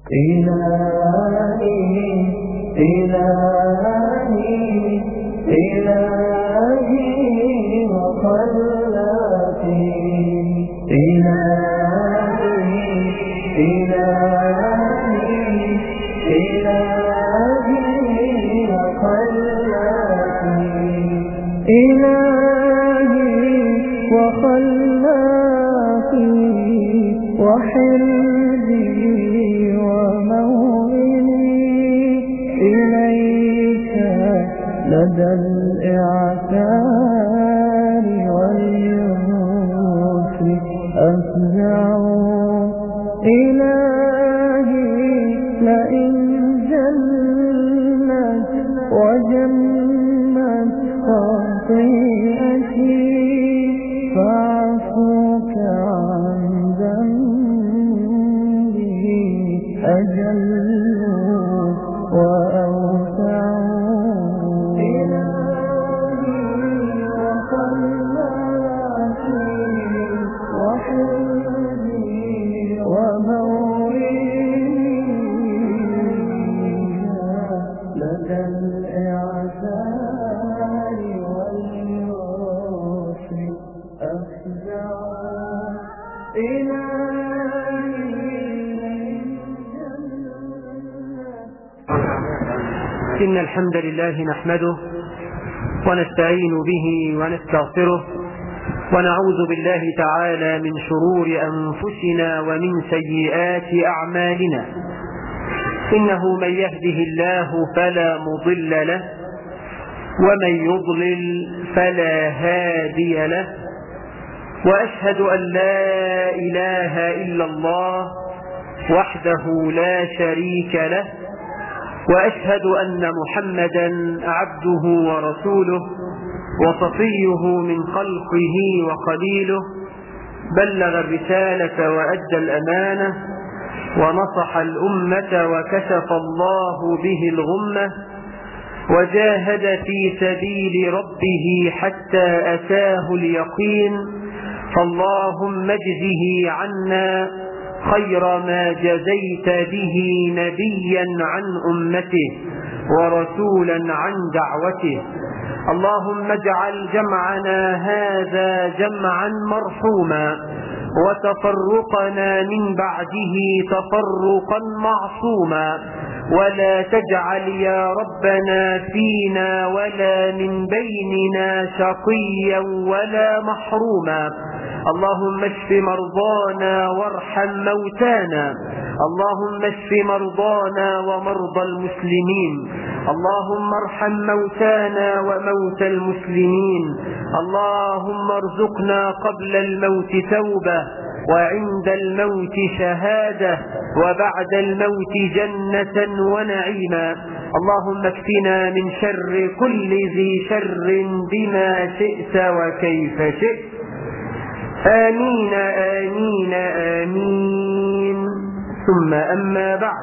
إلهي إلهي إلهي وخلقي إلهي إلهي إلهي وخلقي إلهي وخلقي وحرزي وموئلي إليك لدى الإعتار واليوس أفزع إلهي لئن جلت وجمت خطيئتي فاعفوك عن ذنبي أجل وأوسع إلهي وخلقي وحرزي وموئلي لدى الإعتار واليوس أفزع إن الحمد لله نحمده ونستعين به ونستغفره ونعوذ بالله تعالى من شرور أنفسنا ومن سيئات أعمالنا. إنه من يهده الله فلا مضل له ومن يضلل فلا هادي له، وأشهد أن لا إله إلا الله وحده لا شريك له، وأشهد أن محمدا عبده ورسوله وصفيه من خلقه وخليله، بلغ الرسالة وأدى الأمانة ونصح الأمة وكشف الله به الغمة، وجاهد في سبيل ربه حتى أتاه اليقين. فاللهم اجزه عنا خير ما جزيت به نبيا عن أمته ورسولا عن دعوته. اللهم اجعل جمعنا هذا جمعا مرحوما وتفرقنا من بعده تفرقا معصوما، ولا تجعل يا ربنا فينا ولا من بيننا شقيا ولا محروما. اللهم اشف مرضانا وارحم موتانا، اللهم اشف مرضانا ومرضى المسلمين، اللهم ارحم موتانا وموتى المسلمين. اللهم ارزقنا قبل الموت توبة وعند الموت شهادة وبعد الموت جنة ونعيما. اللهم اكفنا من شر كل ذي شر بما شئت وكيف شئت. آمين آمين آمين. ثم أما بعد،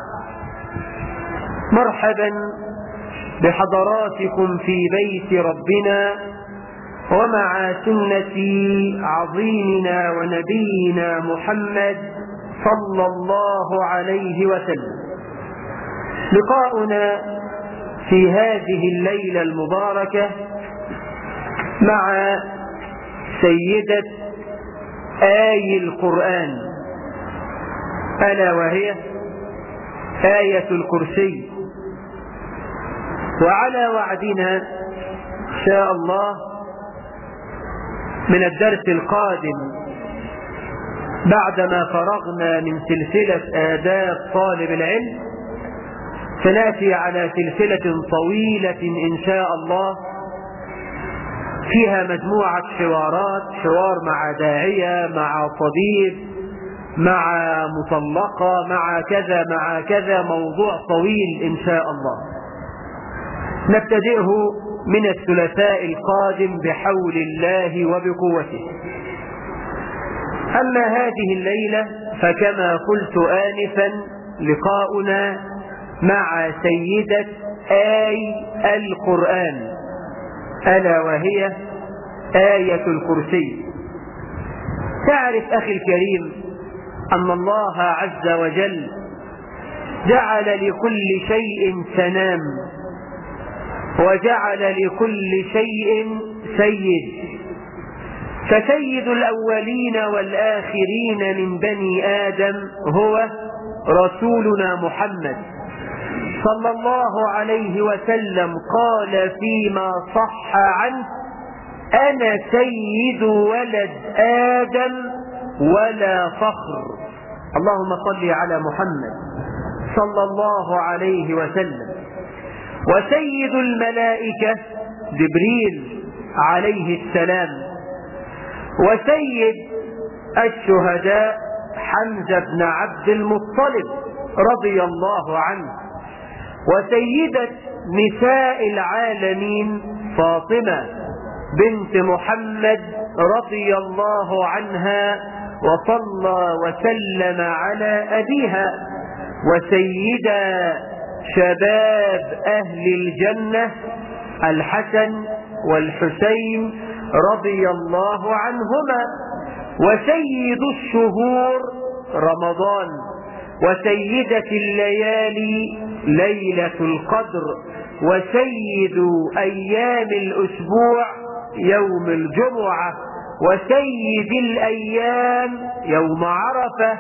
مرحبا بحضراتكم في بيت ربنا ومع سنة عظيمنا ونبينا محمد صلى الله عليه وسلم. لقاؤنا في هذه الليلة المباركة مع سيدة آي القرآن، ألا وهي آية الكرسي. وعلى وعدنا إن شاء الله من الدرس القادم بعدما فرغنا من سلسلة آداب طالب العلم سنأتي على سلسلة طويلة إن شاء الله فيها مجموعة حوارات، حوار مع داعية، مع طبيب، مع مطلقة، مع كذا موضوع طويل إن شاء الله. نبتدئه من الثلاثاء القادم بحول الله وبقوته. أما هذه الليلة فكما قلت آنفا لقاؤنا مع سيدة آي القرآن، ألا وهي آية الكرسي. تعرف أخي الكريم أن الله عز وجل جعل لكل شيء سنام وجعل لكل شيء سيد، فسيد الأولين والآخرين من بني آدم هو رسولنا محمد صلى الله عليه وسلم. قال فيما صح عنه: أنا سيد ولد آدم ولا فخر. اللهم صل على محمد صلى الله عليه وسلم. وسيد الملائكة جبريل عليه السلام. وسيد الشهداء حمزة بن عبد المطلب رضي الله عنه. وسيدة نساء العالمين فاطمة بنت محمد رضي الله عنها وصلى وسلم على أبيها. وسيدا شباب أهل الجنة الحسن والحسين رضي الله عنهما. وسيد الشهور رمضان. وسيدة الليالي ليلة القدر. وسيد أيام الأسبوع يوم الجمعة. وسيد الأيام يوم عرفة.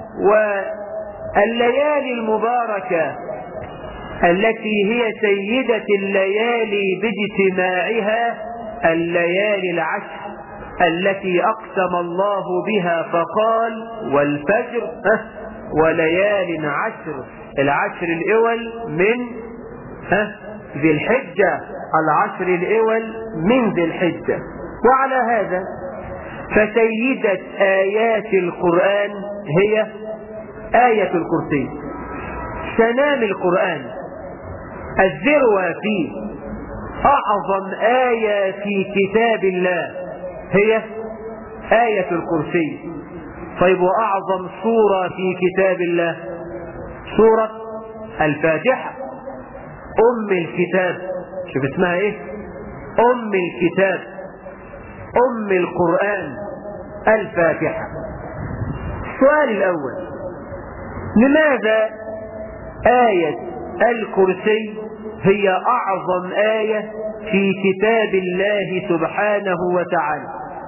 والليالي المباركة التي هي سيدة الليالي باجتماعها الليالي العشر التي أقسم الله بها فقال: والفجر وليال عشر. العشر الأول من ذي الحجة، العشر الأول من ذي الحجة. وعلى هذا فسيدة آيات القرآن هي آية الكرسي، سنام القرآن، الذروة فيه. أعظم آية في كتاب الله هي آية الكرسي. طيب، وأعظم سورة في كتاب الله سورة الفاتحة أم الكتاب. شوف اسمها ايه؟ أم الكتاب، أم القرآن، الفاتحة. السؤال الأول: لماذا آية الكرسي هي أعظم آية في كتاب الله سبحانه وتعالى؟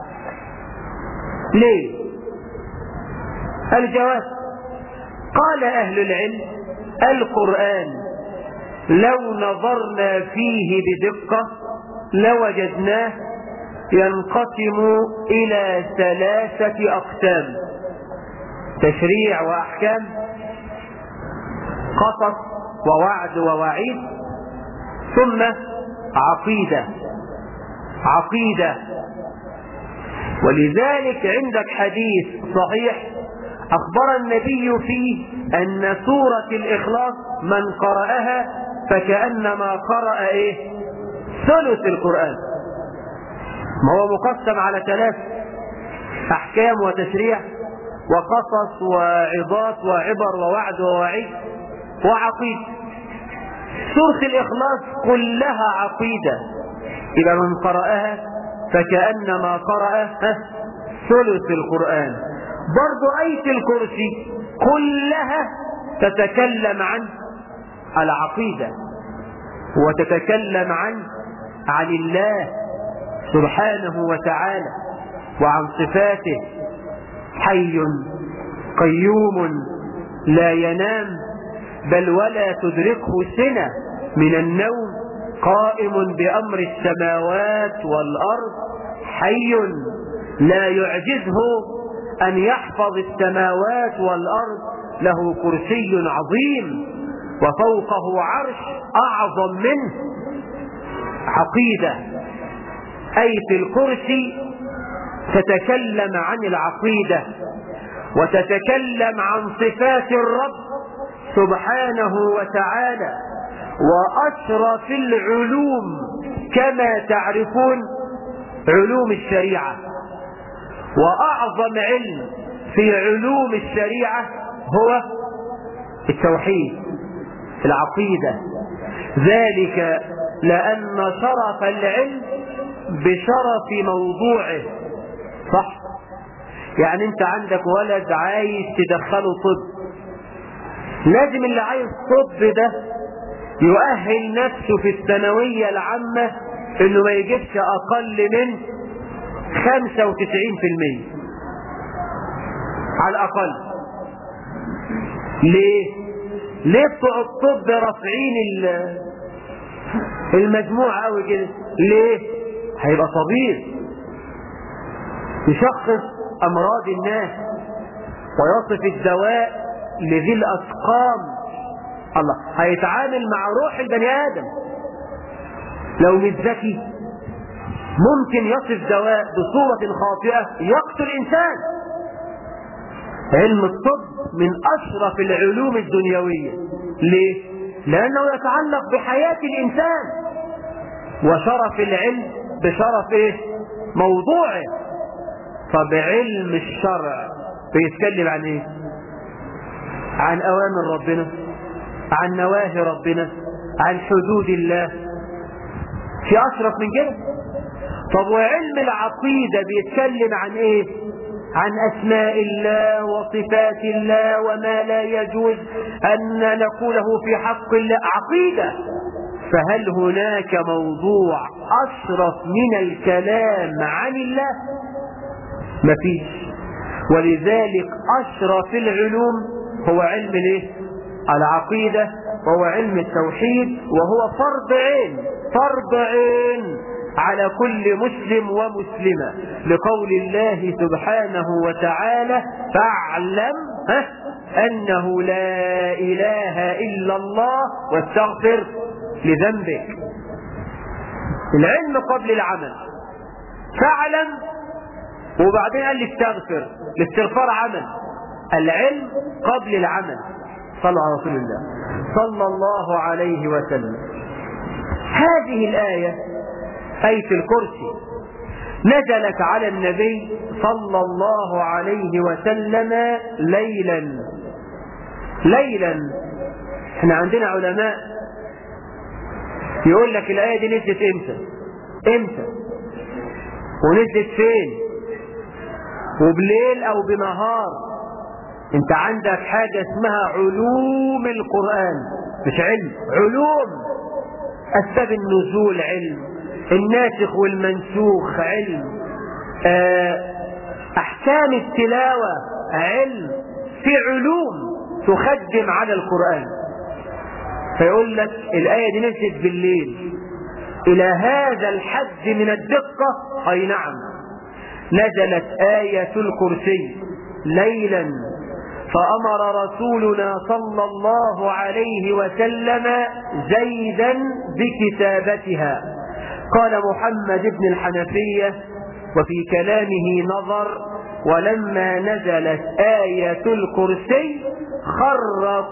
ليه؟ الجواب: قال أهل العلم: القرآن لو نظرنا فيه بدقة لوجدناه ينقسم إلى 3 أقسام: تشريع وأحكام، قصص ووعد ووعيد، ثم عقيدة. ولذلك عندك حديث صحيح أخبر النبي فيه أن سورة الإخلاص من قرأها فكأنما قرأ ثلث القرآن. ما هو مقسم على 3: أحكام وتشريع وقصص وعظات وعبر ووعد ووعيد وعقيدة. سورة الإخلاص كلها عقيدة، إذا من قرأها فكأنما قرأ ثلث القرآن. برضو آية الكرسي كلها تتكلم عن العقيدة وتتكلم عن الله سبحانه وتعالى وعن صفاته: حي قيوم لا ينام بل ولا تدركه سنة من النوم، قائم بأمر السماوات والأرض، حي لا يعجزه أن يحفظ السماوات والأرض، له كرسي عظيم وفوقه عرش أعظم منه. عقيدة. آية الكرسي تتكلم عن العقيدة وتتكلم عن صفات الرب سبحانه وتعالى وأشرف العلوم كما تعرفون علوم الشريعة. وأعظم علم في علوم الشريعة هو التوحيد، العقيدة. ذلك لأن شرف العلم بشرف موضوعه. صح؟ يعني انت عندك ولد عايز تدخله طب، لازم اللي عايز طب ده يؤهل نفسه في الثانوية العامة انه ما يجيبش اقل من 95% على الاقل. ليه بتوع الطب رافعين المجموع قوي كده؟ ليه؟ هيبقى طبيب يشخص امراض الناس ويصف الدواء لذي الاسقام. الله، هيتعامل مع روح البني ادم. لو مش ذكي ممكن يصف دواء بصورة خاطئة يقتل انسان. علم الطب من اشرف العلوم الدنيوية. ليه؟ لانه يتعلق بحياة الانسان، وشرف العلم بشرف ايه؟ موضوعه. طب علم الشرع بيتكلم عن ايه؟ عن اوامر ربنا، عن نواهي ربنا، عن حدود الله. في اشرف من كده؟ طب وعلم العقيدة بيتكلم عن ايه؟ عن اسماء الله وصفات الله وما لا يجوز ان نقوله في حق الله. عقيدة. فهل هناك موضوع اشرف من الكلام عن الله؟ مفيش. ولذلك اشرف العلوم هو علم الايه؟ العقيدة، وهو علم التوحيد، وهو فرض عين على كل مسلم ومسلمة، لقول الله سبحانه وتعالى: فاعلم أنه لا إله إلا الله واستغفر لذنبك. العلم قبل العمل. فاعلم وبعدين قال لي استغفر. الاستغفار عمل، العلم قبل العمل. صلوا على رسول الله صلى الله عليه وسلم. هذه الآية آية الكرسي نزلت على النبي صلى الله عليه وسلم ليلا. احنا عندنا علماء يقول لك الآية دي نزلت امتى ونزلت فين، وبليل او بنهار. انت عندك حاجة اسمها علوم القرآن، مش علم، علوم. اسباب النزول علم، الناسخ والمنسوخ علم، احكام التلاوة علم. في علوم تخدم على القرآن. فيقول لك الآية دي نزلت بالليل إلى هذا الحد من الدقة. أي نعم، نزلت آية الكرسي ليلا، فأمر رسولنا صلى الله عليه وسلم زيدا بكتابتها. قال محمد بن الحنفية وفي كلامه نظر: ولما نزلت آية الكرسي خر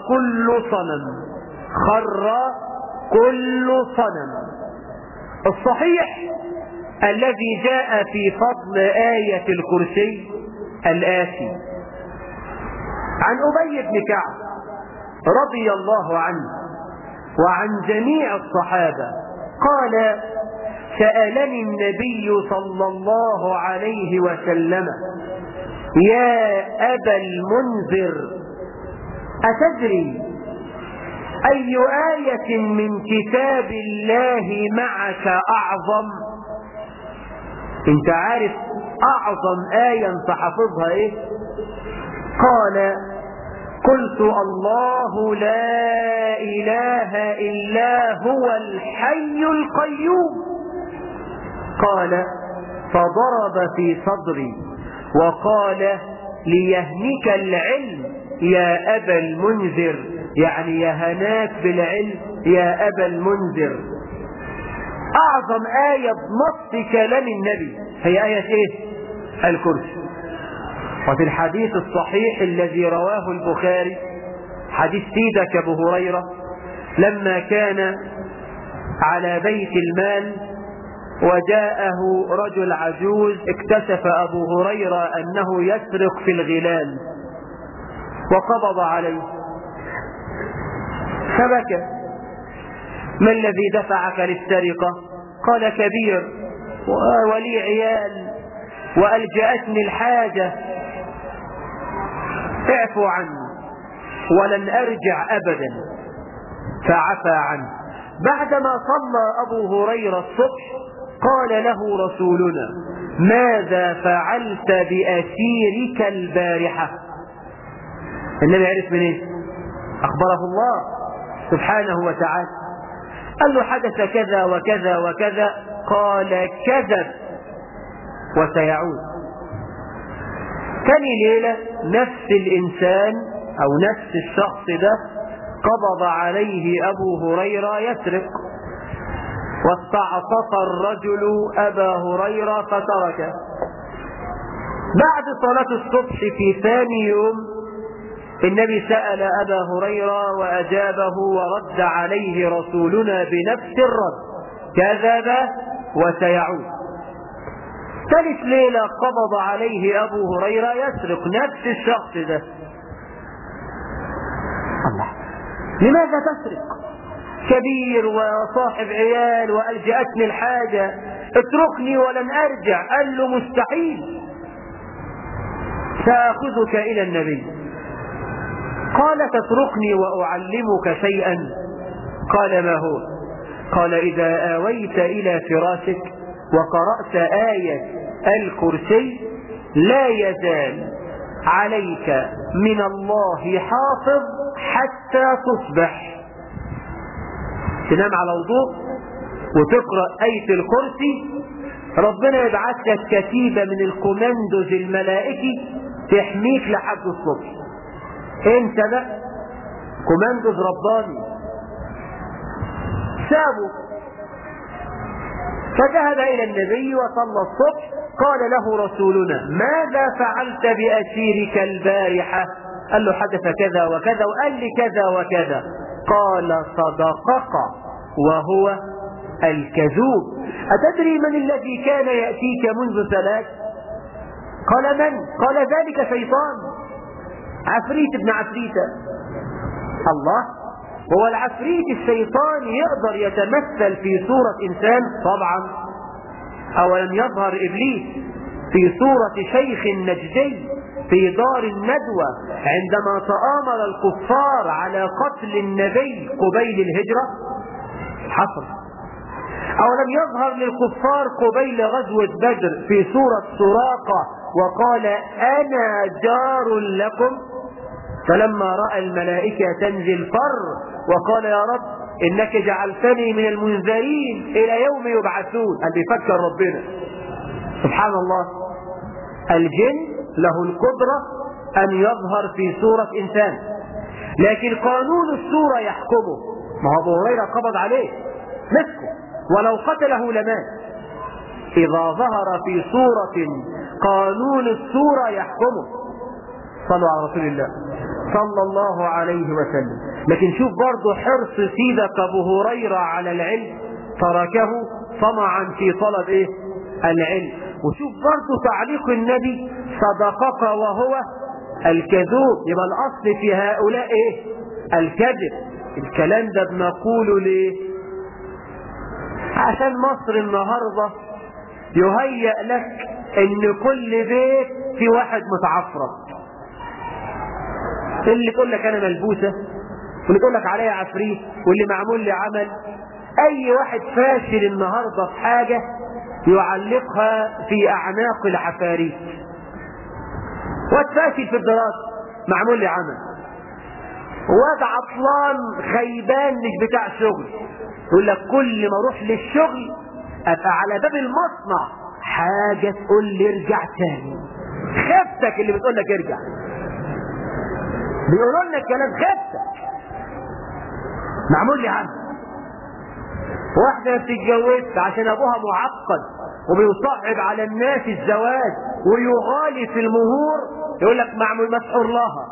كل صنم. الصحيح الذي جاء في فضل آية الكرسي الآتي: عن أبي بن كعب رضي الله عنه وعن جميع الصحابة قال: سألني النبي صلى الله عليه وسلم: يا أبا المنذر، أتدري أي آية من كتاب الله معك أعظم؟ انت عارف أعظم آية انت حافظها ايه؟ قال: قلت: الله لا إله إلا هو الحي القيوم. قال: فضرب في صدري وقال: ليهنك العلم يا أبا المنذر، يعني يا هناك بالعلم يا أبا المنذر. أعظم آية بنص كلام النبي هي آية إيه؟ الكرسي. وفي الحديث الصحيح الذي رواه البخاري حديث سيدك أبو هريرة لما كان على بيت المال وجاءه رجل عجوز، اكتشف أبو هريرة أنه يسرق في الغلال وقبض عليه فبكى: ما الذي دفعك للسرقة؟ قال: كبير ولي عيال وألجأتني الحاجة، اعفو عني. ولن أرجع أبدا، فعفى عنه. بعدما صلى أبو هريرة الصبح قال له رسولنا: ماذا فعلت بأسيرك البارحة؟ النبي عرف منين؟ أخبره الله سبحانه وتعالى. قال له: حدث كذا وكذا وكذا. قال: كذب وسيعود. ثاني ليلة نفس الإنسان أو نفس الشخص ده قبض عليه أبو هريرة يسرق، واستعطف الرجل أبا هريرة فتركه. بعد صلاة الصبح في ثاني يوم النبي سأل أبا هريرة وأجابه، ورد عليه رسولنا بنفس الرد: كذب وسيعود. ثالث ليلة قبض عليه أبو هريرة يسرق، نفس الشخص ده. الله، لماذا تسرق؟ كبير وصاحب عيال وألجأتني الحاجة، اتركني ولن أرجع. قال له: مستحيل، سأخذك إلى النبي. قال: تتركني وأعلمك شيئا؟ قال: ما هو؟ قال: إذا آويت إلى فراشك وقرأت آية الكرسي لا يزال عليك من الله حافظ حتى تصبح. تنام على وضوء وتقرأ آية الكرسي، ربنا يبعث لك كتيبة من الكوماندوز الملائكي تحميك لحد الصبح. انت بقى كوماندوز رباني. سابه فذهب إلى النبي وصلى الصبح. قال له رسولنا: ماذا فعلت بأسيرك البارحة؟ قال له: حدث كذا وكذا وقال لي كذا وكذا. قال: صدقك وهو الكذوب. أتدري من الذي كان يأتيك منذ 3؟ قال: من؟ قال: ذلك شيطان، عفريت ابن عفريتة. الله، هو العفريت الشيطان يقدر يتمثل في صورة إنسان؟ طبعا. أولم يظهر إبليس في صورة شيخ نجدي في دار الندوة عندما تآمر الكفار على قتل النبي قبيل الهجرة؟ حصل. أولم يظهر للكفار قبيل غزوة بدر في صورة سراقة وقال: أنا جار لكم؟ فلما رأى الملائكة تنزل فر وقال: يا رب إنك جعلتني من المنذرين إلى يوم يبعثون. قال بيفكر ربنا سبحان الله. الجن له القدرة أن يظهر في صورة إنسان، لكن قانون الصورة يحكمه. ما هو أبو هريرة قبض عليه مسكه ولو قتله لمات. إذا ظهر في صورة قانون الصورة يحكمه. صلوا على رسول الله صلى الله عليه وسلم. لكن شوف برضه حرص سيدك أبو هريرة على العلم، تركه طمعا في طلب إيه؟ العلم. وشوف برضه تعليق النبي: صدقك وهو الكذوب. يبقى الأصل في هؤلاء إيه؟ الكذب. الكلام ده بنقوله ليه؟ عشان مصر النهاردة يهيأ لك ان كل بيت في واحد متعفرط، اللي تقول لك انا ملبوسة، واللي تقول لك عليا عفريت، واللي معمول لي عمل. اي واحد فاشل النهاردة في حاجة يعلقها في اعناق العفاريت. واتفاشل في الدراسة معمول لي عمل، واد عطلان خيبان مش بتاع شغل، يقول لك كل ما اروح للشغل ابقى على باب المصنع حاجة تقول لي ارجع تاني. خفتك اللي بتقول لك ارجع، بيقولوا لنا الكلام خفتك معمول لي عمل. واحدة بتتجوز عشان ابوها معقد وبيصعب على الناس الزواج ويغالي في المهور، يقول لك معمول مسحور لها.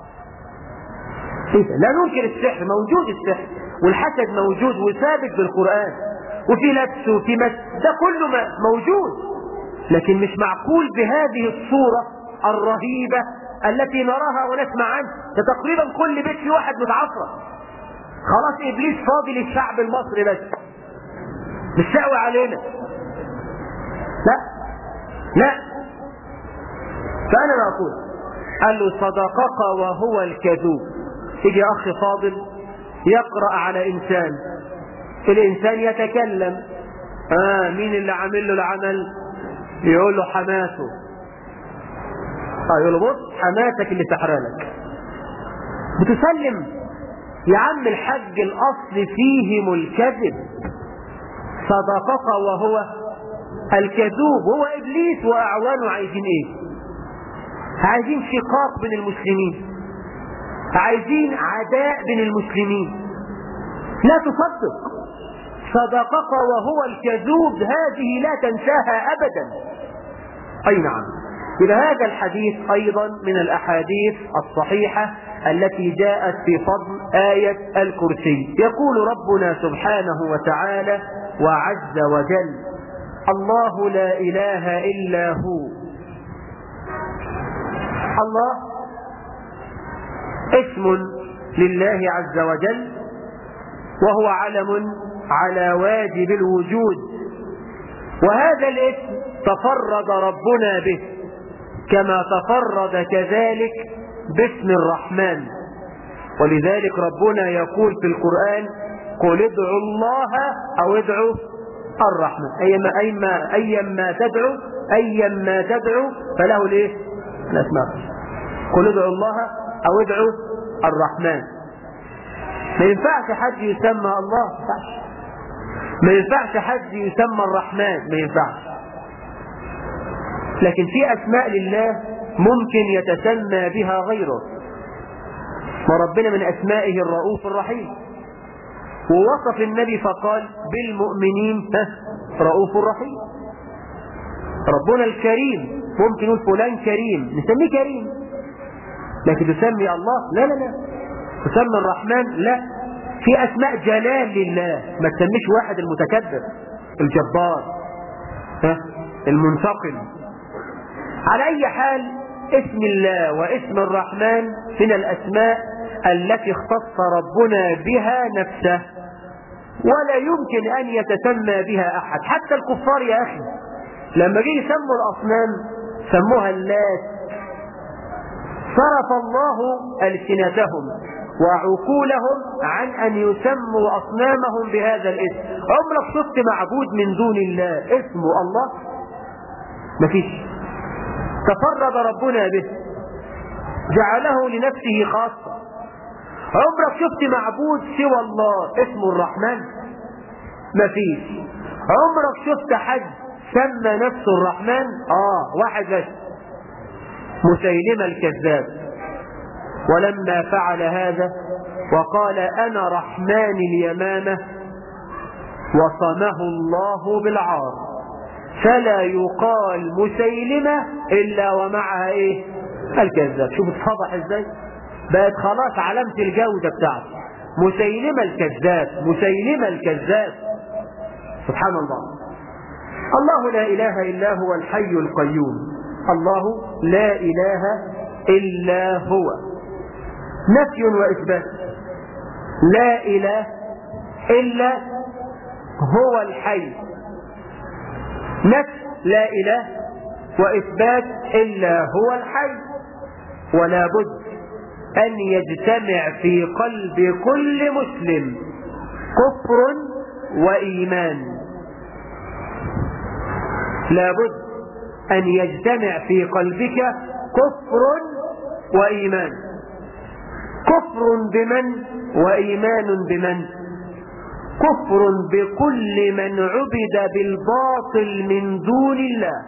لا ننكر السحر، موجود السحر والحسد موجود وثابت بالقرآن، وفي لبس وفي مس، ده كله موجود، لكن مش معقول بهذه الصورة الرهيبة التي نراها ونسمع عنها. ده تقريبا كل بيت في واحد متعفرة. خلاص ابليس فاضي للشعب المصري بس، مش شقوي علينا. لا لا، فأنا ما أقول. قال له: صدقك وهو الكذوب. يجي أخ فاضل يقرأ على إنسان، الإنسان يتكلم، مين اللي عامل له العمل؟ يقول له حماسه. يقول له بص حماسك اللي سحرالك. بتسلم يا عم الحج، الأصل فيهم الكذب، صدقك وهو الكذوب. هو إبليس وأعوانه عايزين إيه؟ عايزين شقاق بين المسلمين، عايزين عداء بين المسلمين. لا تصدق، صدقك وهو الكذوب هذه لا تنساها أبدا. أي نعم. إذا هذا الحديث أيضا من الأحاديث الصحيحة التي جاءت في فضل آية الكرسي. يقول ربنا سبحانه وتعالى وعز وجل: الله لا إله إلا هو. الله اسم لله عز وجل، وهو علم على واجب الوجود، وهذا الاسم تفرد ربنا به كما تفرد كذلك باسم الرحمن. ولذلك ربنا يقول في القرآن: قل ادعوا الله أو ادعوا الرحمن، أيما تدعو فله الايه؟ الأسماء. قل ادعوا الله أو ادعوا الرحمن. ما ينفعش حد يسمى الله، ما ينفعش حد يسمى الرحمن، ما ينفعش. لكن في أسماء لله ممكن يتسمى بها غيره، وربنا من أسمائه الرؤوف الرحيم، ووصف النبي فقال: بالمؤمنين رؤوف رحيم. ربنا الكريم ممكن يقول فلان كريم، نسميه كريم، لكن تسمي الله لا لا لا. تسمي الرحمن لا. في أسماء جلال لله، ما تسميش واحد المتكبر الجبار المنتقم. على أي حال، اسم الله واسم الرحمن من الأسماء التي اختص ربنا بها نفسه، ولا يمكن أن يتسمى بها أحد. حتى الكفار يا أخي لما جه يسموا الأصنام سموها اللات. صرف الله ألسنتهم وعقولهم عن أن يسموا أصنامهم بهذا الاسم. عمرك شفت معبود من دون الله اسمه الله؟ مفيش. تفرد ربنا به، جعله لنفسه خاصة. عمرك شفت معبود سوى الله اسمه الرحمن؟ مفيش. عمرك شفت حد سمى نفسه الرحمن؟ واحد بس، مسيلمة الكذاب. ولما فعل هذا وقال: أنا رحمن اليمامة، وصمه الله بالعار. فلا يقال مسيلمة إلا ومعها إيه؟ الكذاب. شوف اتفضح إزاي؟ بقت خلاص علامة الجودة بتاعته، مسيلمة الكذاب، مسيلمة الكذاب. سبحان الله. الله لا إله إلا هو الحي القيوم. الله لا إله إلا هو، نفي وإثبات. لا إله إلا هو الحي، نفي لا إله وإثبات إلا هو الحي. ولا بد أن يجتمع في قلب كل مسلم كفر وإيمان. لا بد أن يجتمع في قلبك كفر وإيمان. كفر بمن وإيمان بمن؟ كفر بكل من عبد بالباطل من دون الله،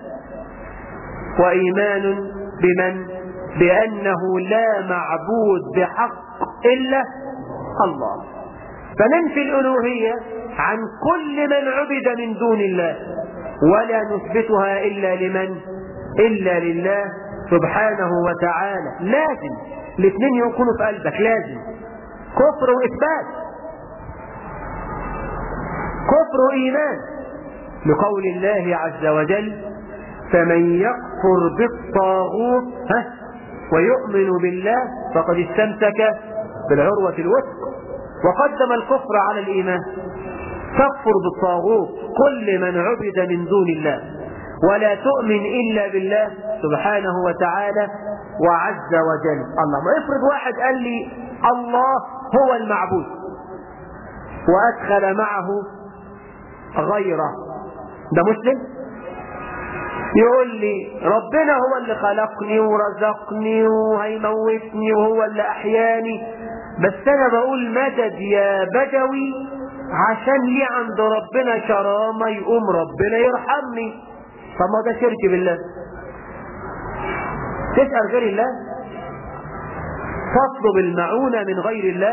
وإيمان بمن؟ بأنه لا معبود بحق إلا الله. فننفي الألوهية عن كل من عبد من دون الله، ولا نثبتها إلا لمن؟ إلا لله سبحانه وتعالى. لازم الاثنين يكونوا في قلبك، لازم كفر وإثبات، كفر وإيمان، لقول الله عز وجل: فمن يكفر بالطاغوت ويؤمن بالله فقد استمسك بالعروة الوثق. وقدم الكفر على الإيمان. تكفر بالطاغوت كل من عبد من دون الله، ولا تؤمن إلا بالله سبحانه وتعالى وعز وجل. الله، ما افرض واحد قال لي الله هو المعبود وأدخل معه غيره. ده مسلم يقول لي ربنا هو اللي خلقني ورزقني وهيموتني وهو اللي أحياني، بس أنا بقول مدد يا بدوي عشان لي عند ربنا كرامة يقوم ربنا يرحمني. طب ما ده شرك بالله. تسأل غير الله، تطلب المعونة من غير الله.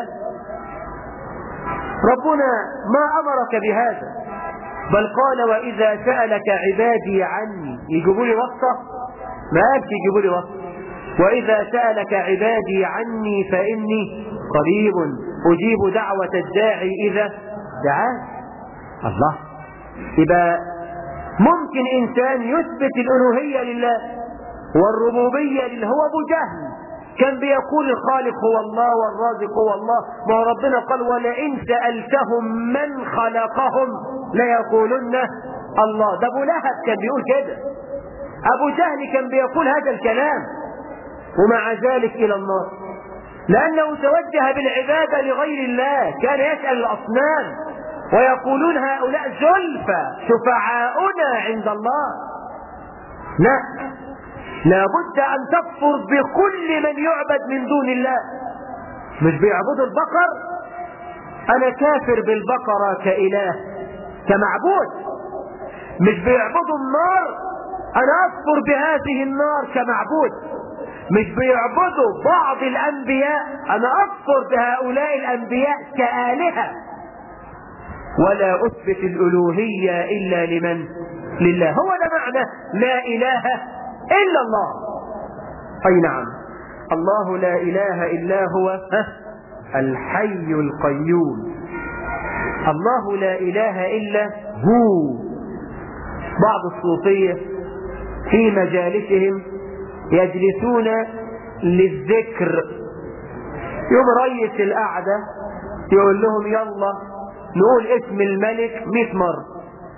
ربنا ما أمرك بهذا، بل قال وإذا سألك عبادي عني. يجيبوا لي وصفة؟ ما قالش يجيبوا لي وصفة. وإذا سألك عبادي عني فإني قريب أجيب دعوة الداعي إذا دعاه. الله، يبقى ممكن إنسان يثبت الألوهية لله والربوبية لله. هو أبو جهل كان بيقول الخالق هو الله والرازق هو الله، ما ربنا قال ولئن سألتهم من خلقهم ليقولن الله. ده أبو لهب كان بيقول كده، أبو جهل كان بيقول هذا الكلام، ومع ذلك إلى النار، لأنه توجه بالعبادة لغير الله. كان يسأل الأصنام ويقولون هؤلاء زلفى شفعاؤنا عند الله. لا، لابد أن تكفر بكل من يعبد من دون الله. مش بيعبدوا البقر، أنا كافر بالبقرة كإله كمعبود. مش بيعبدوا النار، أنا أكفر بهذه النار كمعبود. مش بيعبدوا بعض الأنبياء، أنا أكفر بهؤلاء الأنبياء كآلهة. ولا أثبت الألوهية إلا لمن؟ لله. هو ده معنى لا إله إلا الله. أي نعم، الله لا إله إلا هو الحي القيوم. الله لا إله إلا هو. بعض الصوفية في مجالسهم يجلسون للذكر، يوم رئيس القعدة يقول لهم يلا نقول اسم الملك 100 مرة،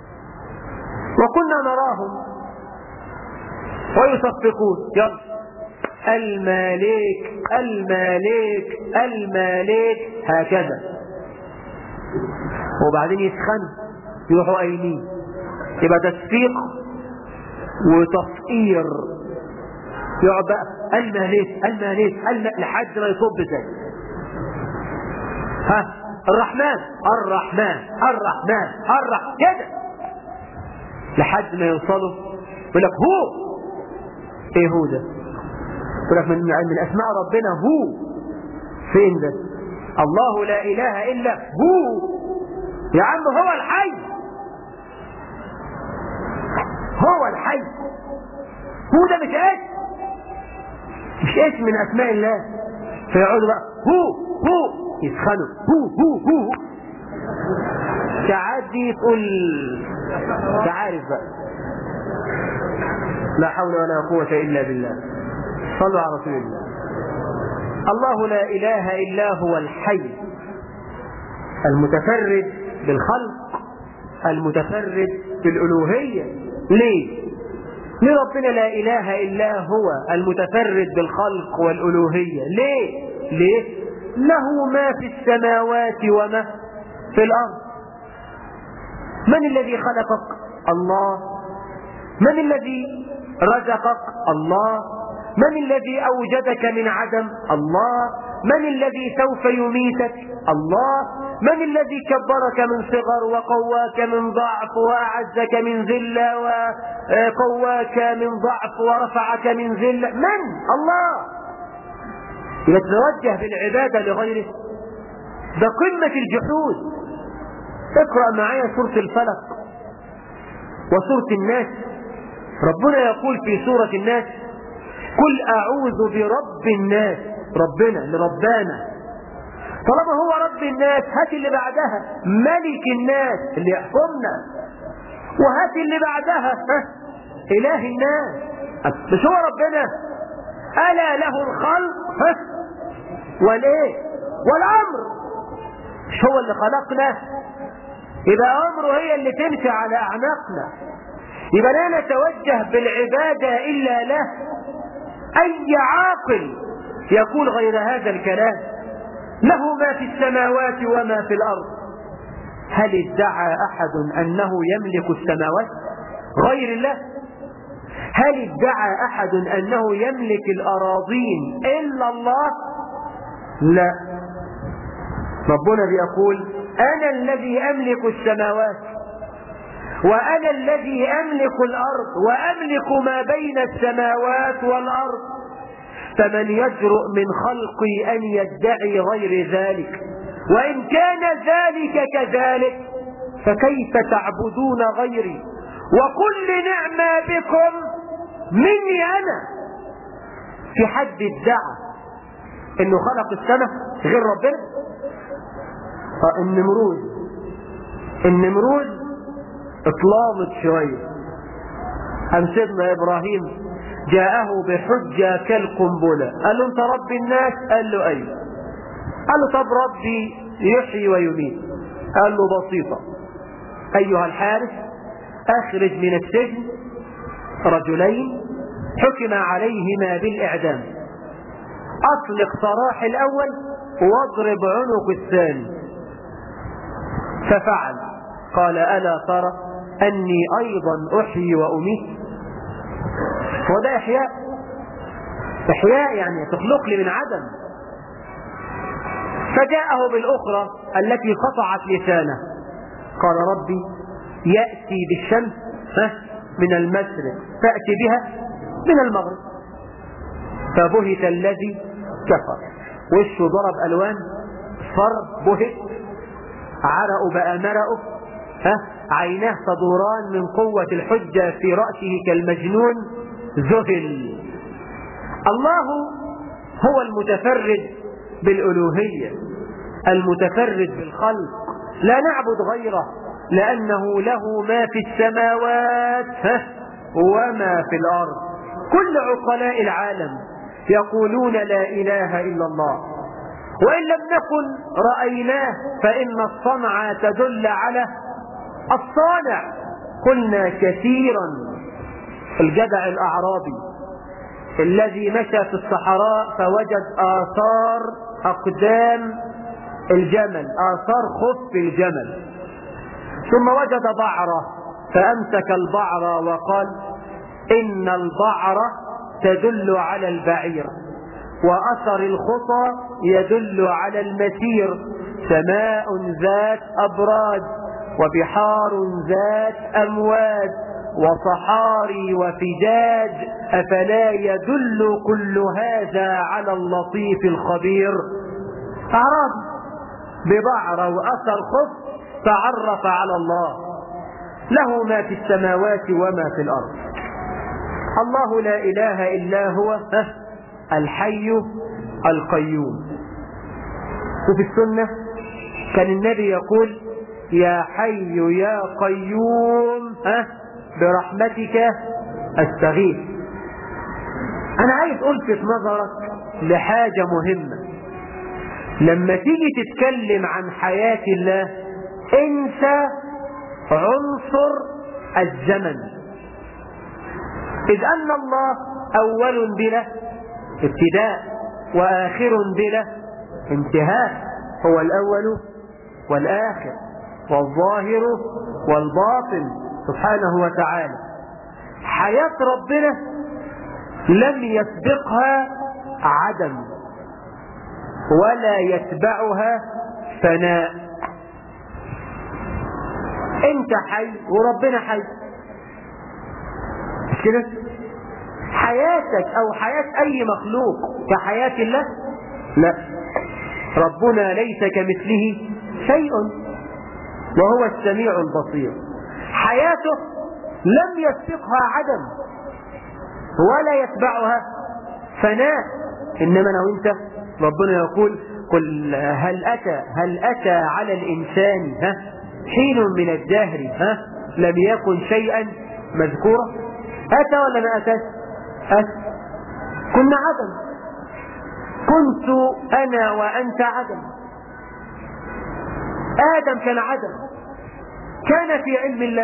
وكنا نراهم ويصفقون يلا الملك الملك الملك هكذا، وبعدين يسخنوا يروحوا قايمين، يبقى تصفيق وتفقير. يقعد بقى الملك الملك لحد ما يصب زي الرحمن الرحمن الرحمن الرحمن كده لحد ما يوصلوا يقول لك هو. ايه هو ده؟ يقول لك من اسماء ربنا هو. فين ده؟ الله لا اله الا هو. يا عم هو الحي، هو الحي. هو ده مش اسم، مش اسم من اسماء الله. فيقعدوا بقى هو يسخنوا هو ساعات دي تقول تعارف بقى. لا حول ولا قوة إلا بالله. صلوا على رسول الله. الله لا إله إلا هو الحي المتفرد بالخلق المتفرد بالألوهية. ليه ربنا لا إله إلا هو المتفرد بالخلق والألوهية؟ ليه؟ له ما في السماوات وما في الأرض. من الذي خلقك؟ الله. من الذي رزقك؟ الله. من الذي أوجدك من عدم؟ الله. من الذي سوف يميتك؟ الله. من الذي كبرك من صغر وقواك من ضعف وأعزك من ذلة وقواك من ضعف ورفعك من ذلة؟ من؟ الله. يتوجه بالعبادة لغيره، ده قمة الجحود. اقرأ معايا سورة الفلق وسورة الناس. ربنا يقول في سورة الناس قل أعوذ برب الناس. ربنا اللي ربانا، طالما هو رب الناس هات اللي بعدها ملك الناس اللي يحكمنا، وهات اللي بعدها إله الناس. مش هو ربنا؟ ألا له الخلق والإيه والأمر. مش هو اللي خلقنا؟ يبقى أمره هي اللي تمشي على أعناقنا. يبقى لا نتوجه بالعبادة إلا له. أي عاقل يقول غير هذا الكلام. له ما في السماوات وما في الأرض. هل ادعى أحد أنه يملك السماوات غير الله؟ هل ادعى أحد أنه يملك الأراضين إلا الله؟ لا. ربنا بيقول أنا الذي أملك السماوات وأنا الذي أملك الأرض وأملك ما بين السماوات والأرض، فمن يجرؤ من خلقي أن يدعي غير ذلك؟ وإن كان ذلك كذلك فكيف تعبدون غيري وكل نعمة بكم مني أنا؟ في حد ادعى إنه خلق السماء غير ربنا؟ النمرود اطلامت شوية. أم سيدنا إبراهيم جاءه بحجة كالقنبلة، قال له أنت رب الناس؟ قال له أيوه. قال له طب ربي يحيي ويميت؟ قال له بسيطة، أيها الحارس أخرج من السجن رجلين حكم عليهما بالإعدام، أطلق سراح الأول واضرب عنق الثاني. ففعل. قال ألا ترى أني أيضا أحيي وأميت؟ وده إحياء يعني تخلق لي من عدم. فجاءه بالأخرى التي قطعت لسانه، قال ربي يأتي بالشمس من المشرق فأتي بها من المغرب. فبهت الذي كفر، وشه ضرب ألوان، صر بهت، عرقه بقى مرقه، عيناه تدوران من قوة الحجة في رأسه كالمجنون، ذهل. الله هو المتفرد بالألوهية، المتفرد بالخلق، لا نعبد غيره، لأنه له ما في السماوات وما في الأرض. كل عقلاء العالم يقولون لا إله إلا الله، وإن لم نكن رأيناه فإن الصنع تدل على الصانع. قلنا كثيرا الجدع الأعرابي الذي مشى في الصحراء فوجد آثار أقدام الجمل، آثار خف الجمل، ثم وجد بعرة فأمسك البعرة وقال إن البعرة تدل على البعير، وأثر الخطى يدل على المسير. سماء ذات أبراج وبحار ذات أمواج وصحاري وفجاج، أفلا يدل كل هذا على اللطيف الخبير؟ أعرابي ببعرة وأثر خف تعرف على الله، له ما في السماوات وما في الأرض. الله لا إله إلا هو الحي القيوم. وفي السنة كان النبي يقول يا حي يا قيوم برحمتك أستغيث. أنا عايز ألفت نظرك لحاجة مهمة. لما تيجي تتكلم عن حياة الله انسى عنصر الزمن، إذ أن الله أول بلا ابتداء وآخر بلا انتهاء، هو الأول والآخر والظاهر والباطن سبحانه وتعالى. حياة ربنا لم يسبقها عدم ولا يتبعها فناء. انت حي وربنا حي، مش كده؟ حياتك او حياة اي مخلوق كحياة الله؟ لا، ربنا ليس كمثله شيء وهو السميع البصير. حياته لم يسبقها عدم ولا يتبعها فناء، انما انا وانت ربنا يقول قل هل اتى على الانسان حين من الدهر لم يكن شيئا مذكورا؟ اتى ولا ما اتى؟ اتى. كنا عدم، كنت انا وانت عدم، ادم كان عدم، كان في علم الله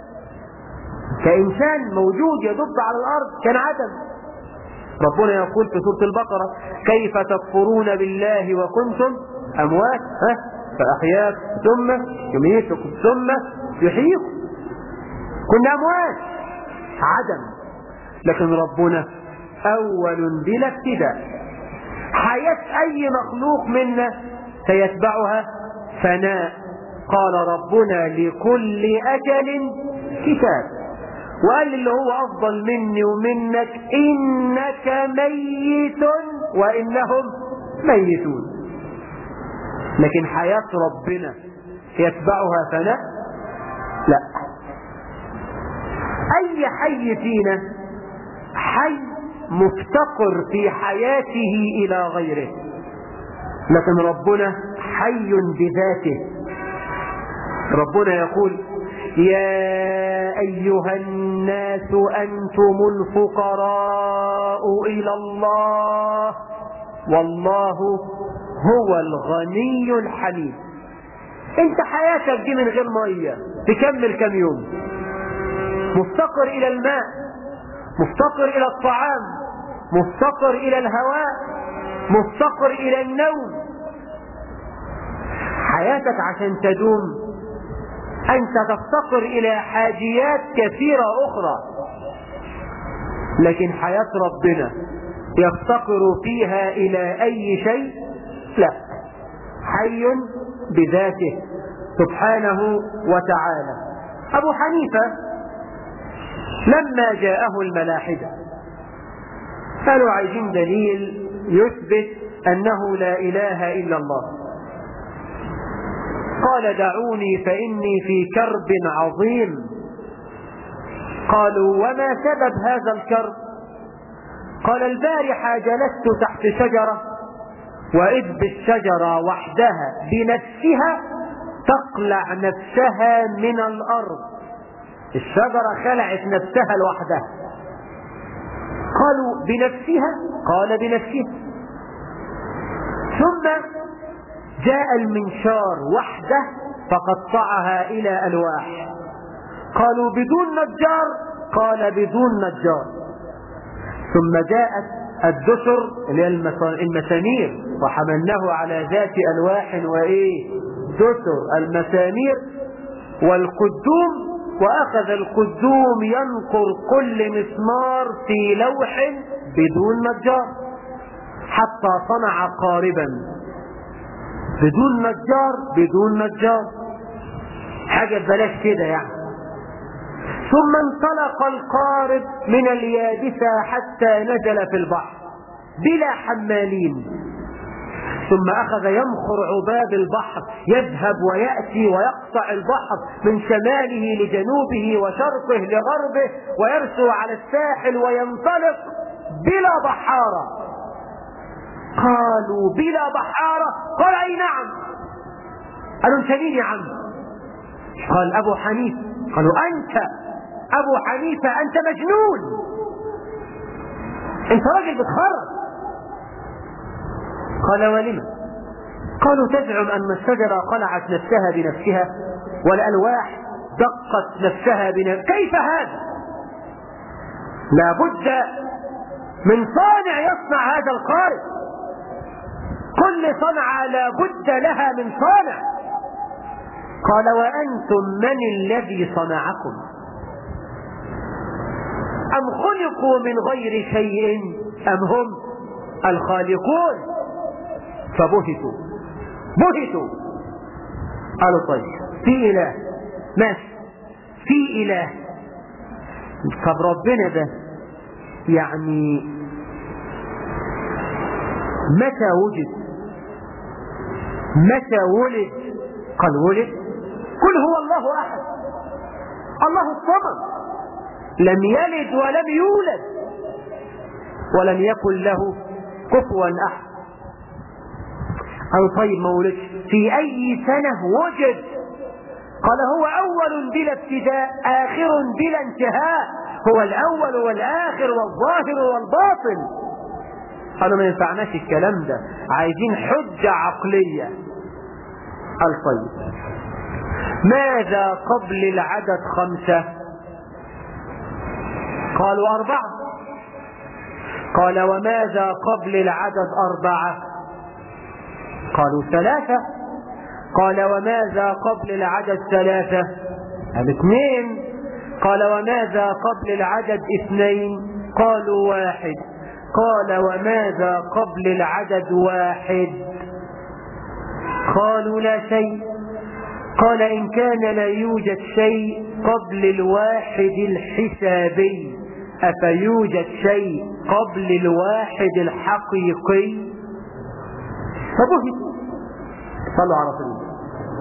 كإنسان موجود يدب على الأرض، كان عدم. ربنا يقول في سورة البقرة كيف تكفرون بالله وكنتم أموات فأحياكم ثم يميتكم ثم يحييكم. كنا أموات عدم، لكن ربنا أول بلا ابتداء. حياة أي مخلوق منا سيتبعها فناء. قال ربنا لكل أجل كتاب، وقال اللي هو أفضل مني ومنك إنك ميت وإنهم ميتون. لكن حياة ربنا يتبعها فناء؟ لا. أي حي فينا حي مفتقر في حياته إلى غيره، لكن ربنا حي بذاته. ربنا يقول يا أيها الناس أنتم الفقراء إلى الله والله هو الغني الحميد. انت حياتك دي من غير مية تكمل كم يوم؟ مفتقر إلى الماء، مفتقر إلى الطعام، مفتقر إلى الهواء، مفتقر إلى النوم. حياتك عشان تدوم أنت تفتقر إلى حاجيات كثيرة أخرى، لكن حياة ربنا يفتقر فيها إلى أي شيء؟ لا، حي بذاته سبحانه وتعالى. أبو حنيفة لما جاءه الملاحدة قالوا عايزين دليل يثبت أنه لا إله إلا الله. قال دعوني فإني في كرب عظيم. قالوا وما سبب هذا الكرب؟ قال البارحة جلست تحت شجرة وإذ بالشجرة وحدها بنفسها تقلع نفسها من الأرض. الشجرة خلعت نفسها لوحدها. قالوا بنفسها؟ قال بنفسها. ثم جاء المنشار وحده فقطعها إلى ألواح. قالوا بدون نجار؟ قال بدون نجار. ثم جاءت الدسر اللي هي المسامير وحملناه على ذات ألواح دسر المسامير والقدوم، وأخذ القدوم ينقر كل مسمار في لوح بدون نجار حتى صنع قاربا. بدون نجار، بدون نجار، حاجة ببلاش كده يعني. ثم انطلق القارب من اليابسة حتى نزل في البحر بلا حمالين. ثم أخذ يمخر عباب البحر، يذهب ويأتي ويقطع البحر من شماله لجنوبه وشرقه لغربه، ويرسو على الساحل وينطلق بلا بحارة. قالوا بلا بحارة؟ قال أي نعم. قالوا انت مين يا عم؟ قال أبو حنيفة. قالوا أنت أبو حنيفة؟ أنت مجنون، أنت راجل بتخرج. قال ولما؟ قالوا تزعم أن الشجرة قلعت نفسها بنفسها والألواح دقت نفسها بنفسها، كيف هذا؟ لا بد من صانع يصنع هذا القارب، كل صنعة لا بد لها من صانع. قال وأنتم من الذي صنعكم؟ أم خلقوا من غير شيء أم هم الخالقون؟ فبهتوا قالوا طيب في إله، ماشي في إله، طب ربنا ده يعني متى وجد؟ متى ولد؟ قال ولد. قل هو الله أحد الله الصمد لم يلد ولم يولد ولم يكن له كفوا أحد. قالوا طيب ما ولدش، في أي سنة وجد؟ قال هو أول بلا ابتداء آخر بلا انتهاء، هو الأول والآخر والظاهر والباطن. قالوا ما ينفعناش الكلام ده، عايزين حجة عقلية. قال طيب ماذا قبل العدد 5؟ قالوا 4. قال وماذا قبل العدد 4؟ قالوا 3. قال وماذا قبل العدد 3؟ قال 2. قال وماذا قبل العدد 2؟ قالوا 1. قال وماذا قبل العدد 1؟ قالوا لا شيء. قال إن كان لا يوجد شيء قبل الواحد الحسابي أفيوجد شيء قبل الواحد الحقيقي؟ فبهتوا. صلوا على رسول الله.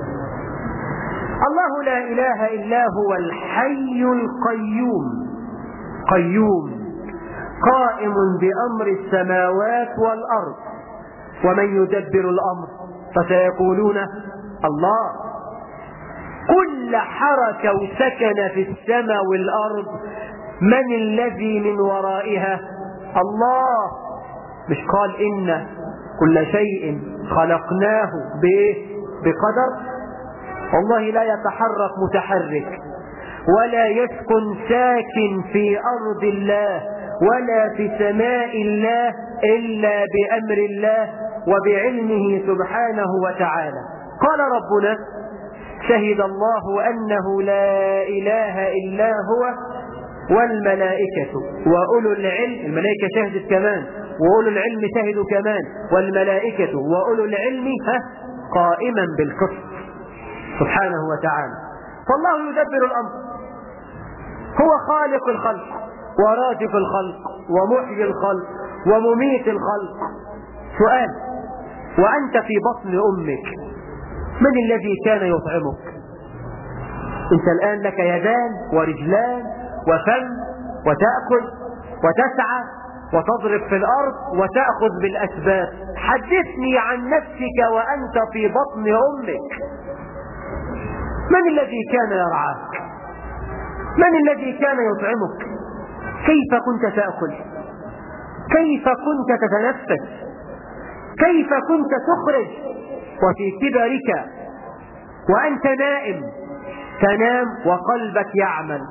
الله لا إله إلا هو الحي القيوم، قيوم قائم بأمر السماوات والأرض. ومن يدبر الأمر؟ فسيقولون الله. كل حركة وسكن في السماء والأرض من الذي من ورائها؟ الله. مش قال إن كل شيء خلقناه بقدر؟ والله لا يتحرك متحرك ولا يسكن ساكن في أرض الله ولا في سماء الله إلا بأمر الله وبعلمه سبحانه وتعالى. قال ربنا شهد الله أنه لا إله إلا هو والملائكة وأولو العلم. الملائكة شهدت كمان، وأولو العلم شهدوا كمان، والملائكة وأولو العلم قائما بالقسط سبحانه وتعالى. فالله يدبر الأمر، هو خالق الخلق ورازق الخلق ومحيي الخلق ومميت الخلق. سؤال: وأنت في بطن أمك من الذي كان يطعمك؟ أنت الآن لك يدان ورجلان وفم وتأكل وتسعى وتضرب في الأرض وتأخذ بالأسباب. حدثني عن نفسك وأنت في بطن أمك. من الذي كان يرعاك؟ من الذي كان يطعمك؟ كيف كنت تأكل؟ كيف كنت تتنفس؟ كيف كنت تخرج؟ وفي كبرك وأنت نائم تنام وقلبك يعمل،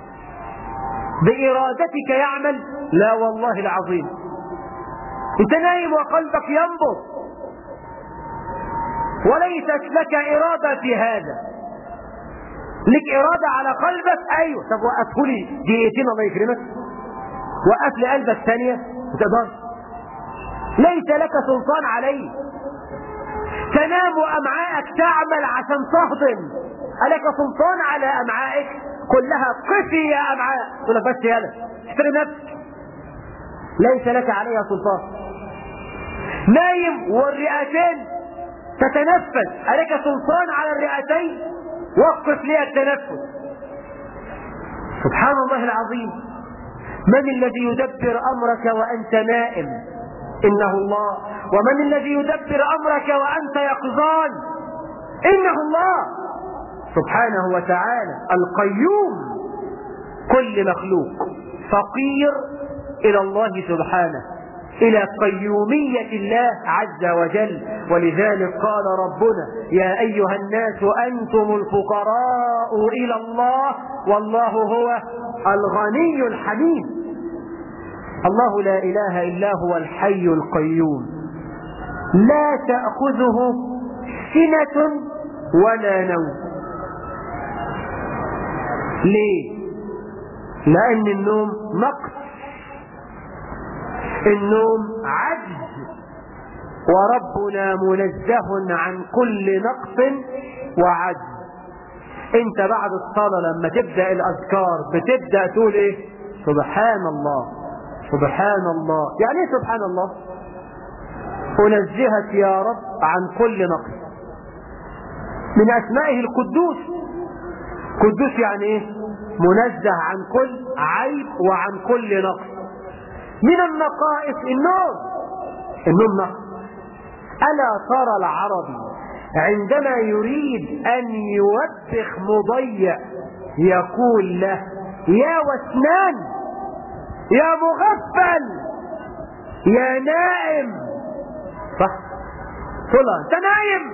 بإرادتك يعمل؟ لا والله العظيم، أنت نائم وقلبك ينبض وليست لك إرادة في هذا. لك إرادة على قلبك؟ أيوه. طب وقفه لي دقيقتين الله يكرمك، وقف لي قلبك ثانية، ما تقدرش، ليس لك سلطان عليه. تنام وأمعائك تعمل عشان تهضم، ألك سلطان على أمعائك؟ قل لها قفي يا أمعاء، تقول لك بس يلا اشتري نفسك، ليس لك عليها سلطان. نايم والرئتين تتنفس، ألك سلطان على الرئتين؟ وقف لي التنفس. سبحان الله العظيم. من الذي يدبر أمرك وأنت نائم؟ إنه الله. ومن الذي يدبر أمرك وأنت يقظان؟ إنه الله سبحانه وتعالى القيوم. كل مخلوق فقير إلى الله سبحانه، إلى قيومية الله عز وجل. ولذلك قال ربنا: يا أيها الناس أنتم الفقراء إلى الله والله هو الغني الحميد. الله لا إله إلا هو الحي القيوم، لا تأخذه سنة ولا نوم. ليه؟ لأن النوم نقص، النوم عجز، وربنا منزه عن كل نقص وعجز. انت بعد الصلاة لما تبدأ الأذكار بتبدأ تقول ايه؟ سبحان الله سبحان الله. يعني ايه سبحان الله؟ أنزهك يا رب عن كل نقص. من أسمائه القدوس. قدوس يعني ايه؟ منزه عن كل عيب وعن كل نقص. من النقائص النوم. النوم نقص. ألا ترى العربي عندما يريد أن يوبخ مضيع يقول له: يا وسنان، يا مغفل، يا نائم. صح؟ طلع انت نايم.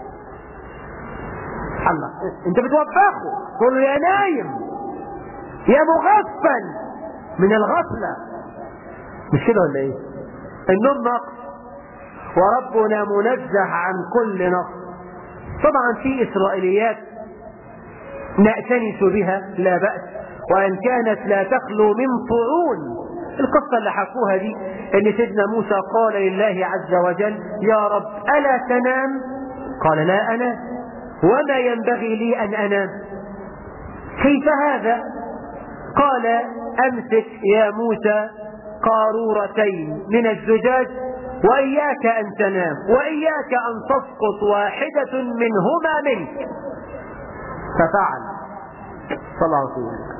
الله، انت بتوبخه تقول له يا نايم، يا مغفل، من الغفلة. مش كده ولا ايه؟ النوم نقص. وربنا منزه عن كل نقص. طبعا في إسرائيليات نأتنس بها لا بأس، وإن كانت لا تخلو من طعون. القصة اللي حكوها دي ان سيدنا موسى قال لله عز وجل: يا رب ألا تنام؟ قال: لا أنام، وما ينبغي لي أن أنام؟ كيف هذا؟ قال: أمسك يا موسى قارورتين من الزجاج وإياك أن تنام، وإياك أن تسقط واحدة منهما منك. ففعل صلى الله عليه وسلم.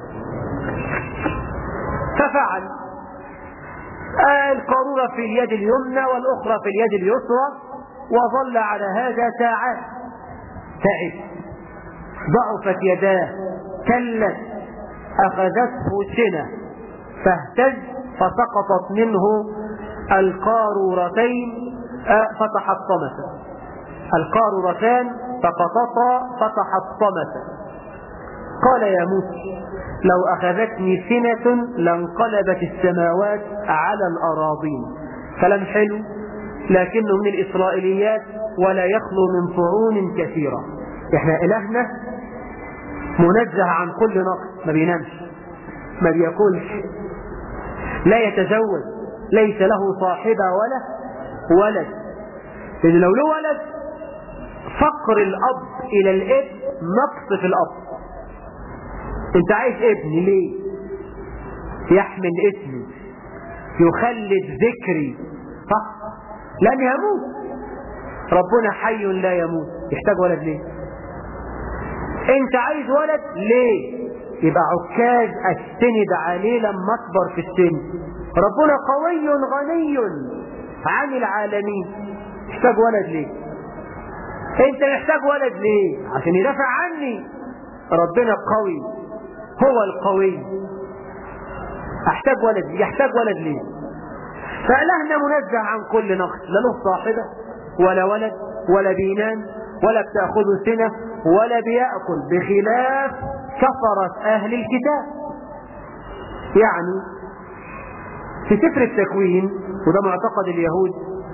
ففعل. القارورة في اليد اليمنى والأخرى في اليد اليسرى، وظل على هذا ساعات. تعب، ضعفت يداه، كلت، أخذته سنة، فاهتز فسقطت منه القارورتين فتحطمتا. القارورتان سقطتا فتحطمتا. قال: يا موسى لو أخذتني سنة لانقلبت السماوات على الأراضين. كلام حلو، لكنه من الإسرائيليات ولا يخلو من طعون كثيرة. احنا إلهنا منزه عن كل نقص، ما بينامش، ما بيأكلش، لا يتزوج، ليس له صاحبة ولا ولد. إذن لو له ولد فقر الأب إلى الابن نقص في الأب. انت عايز ابن ليه؟ يحمل اسمي، يخلد ذكري، صح؟ لأن يموت. ربنا حي لا يموت، يحتاج ولد ليه؟ انت عايز ولد ليه؟ يبقى عكاز استند عليه لما اكبر في السن. ربنا قوي غني عن العالمين، يحتاج ولد ليه؟ انت محتاج ولد ليه؟ عشان يدافع عني. ربنا قوي، هو القوي. احتاج ولد، يحتاج ولد ليه؟ فإلهنا منزه عن كل نقص، لا له صاحبة ولا ولد ولا بينام ولا بتأخذه سنة ولا بيأكل، بخلاف كفرة أهل الكتاب. يعني في سفر التكوين، وده معتقد اليهود،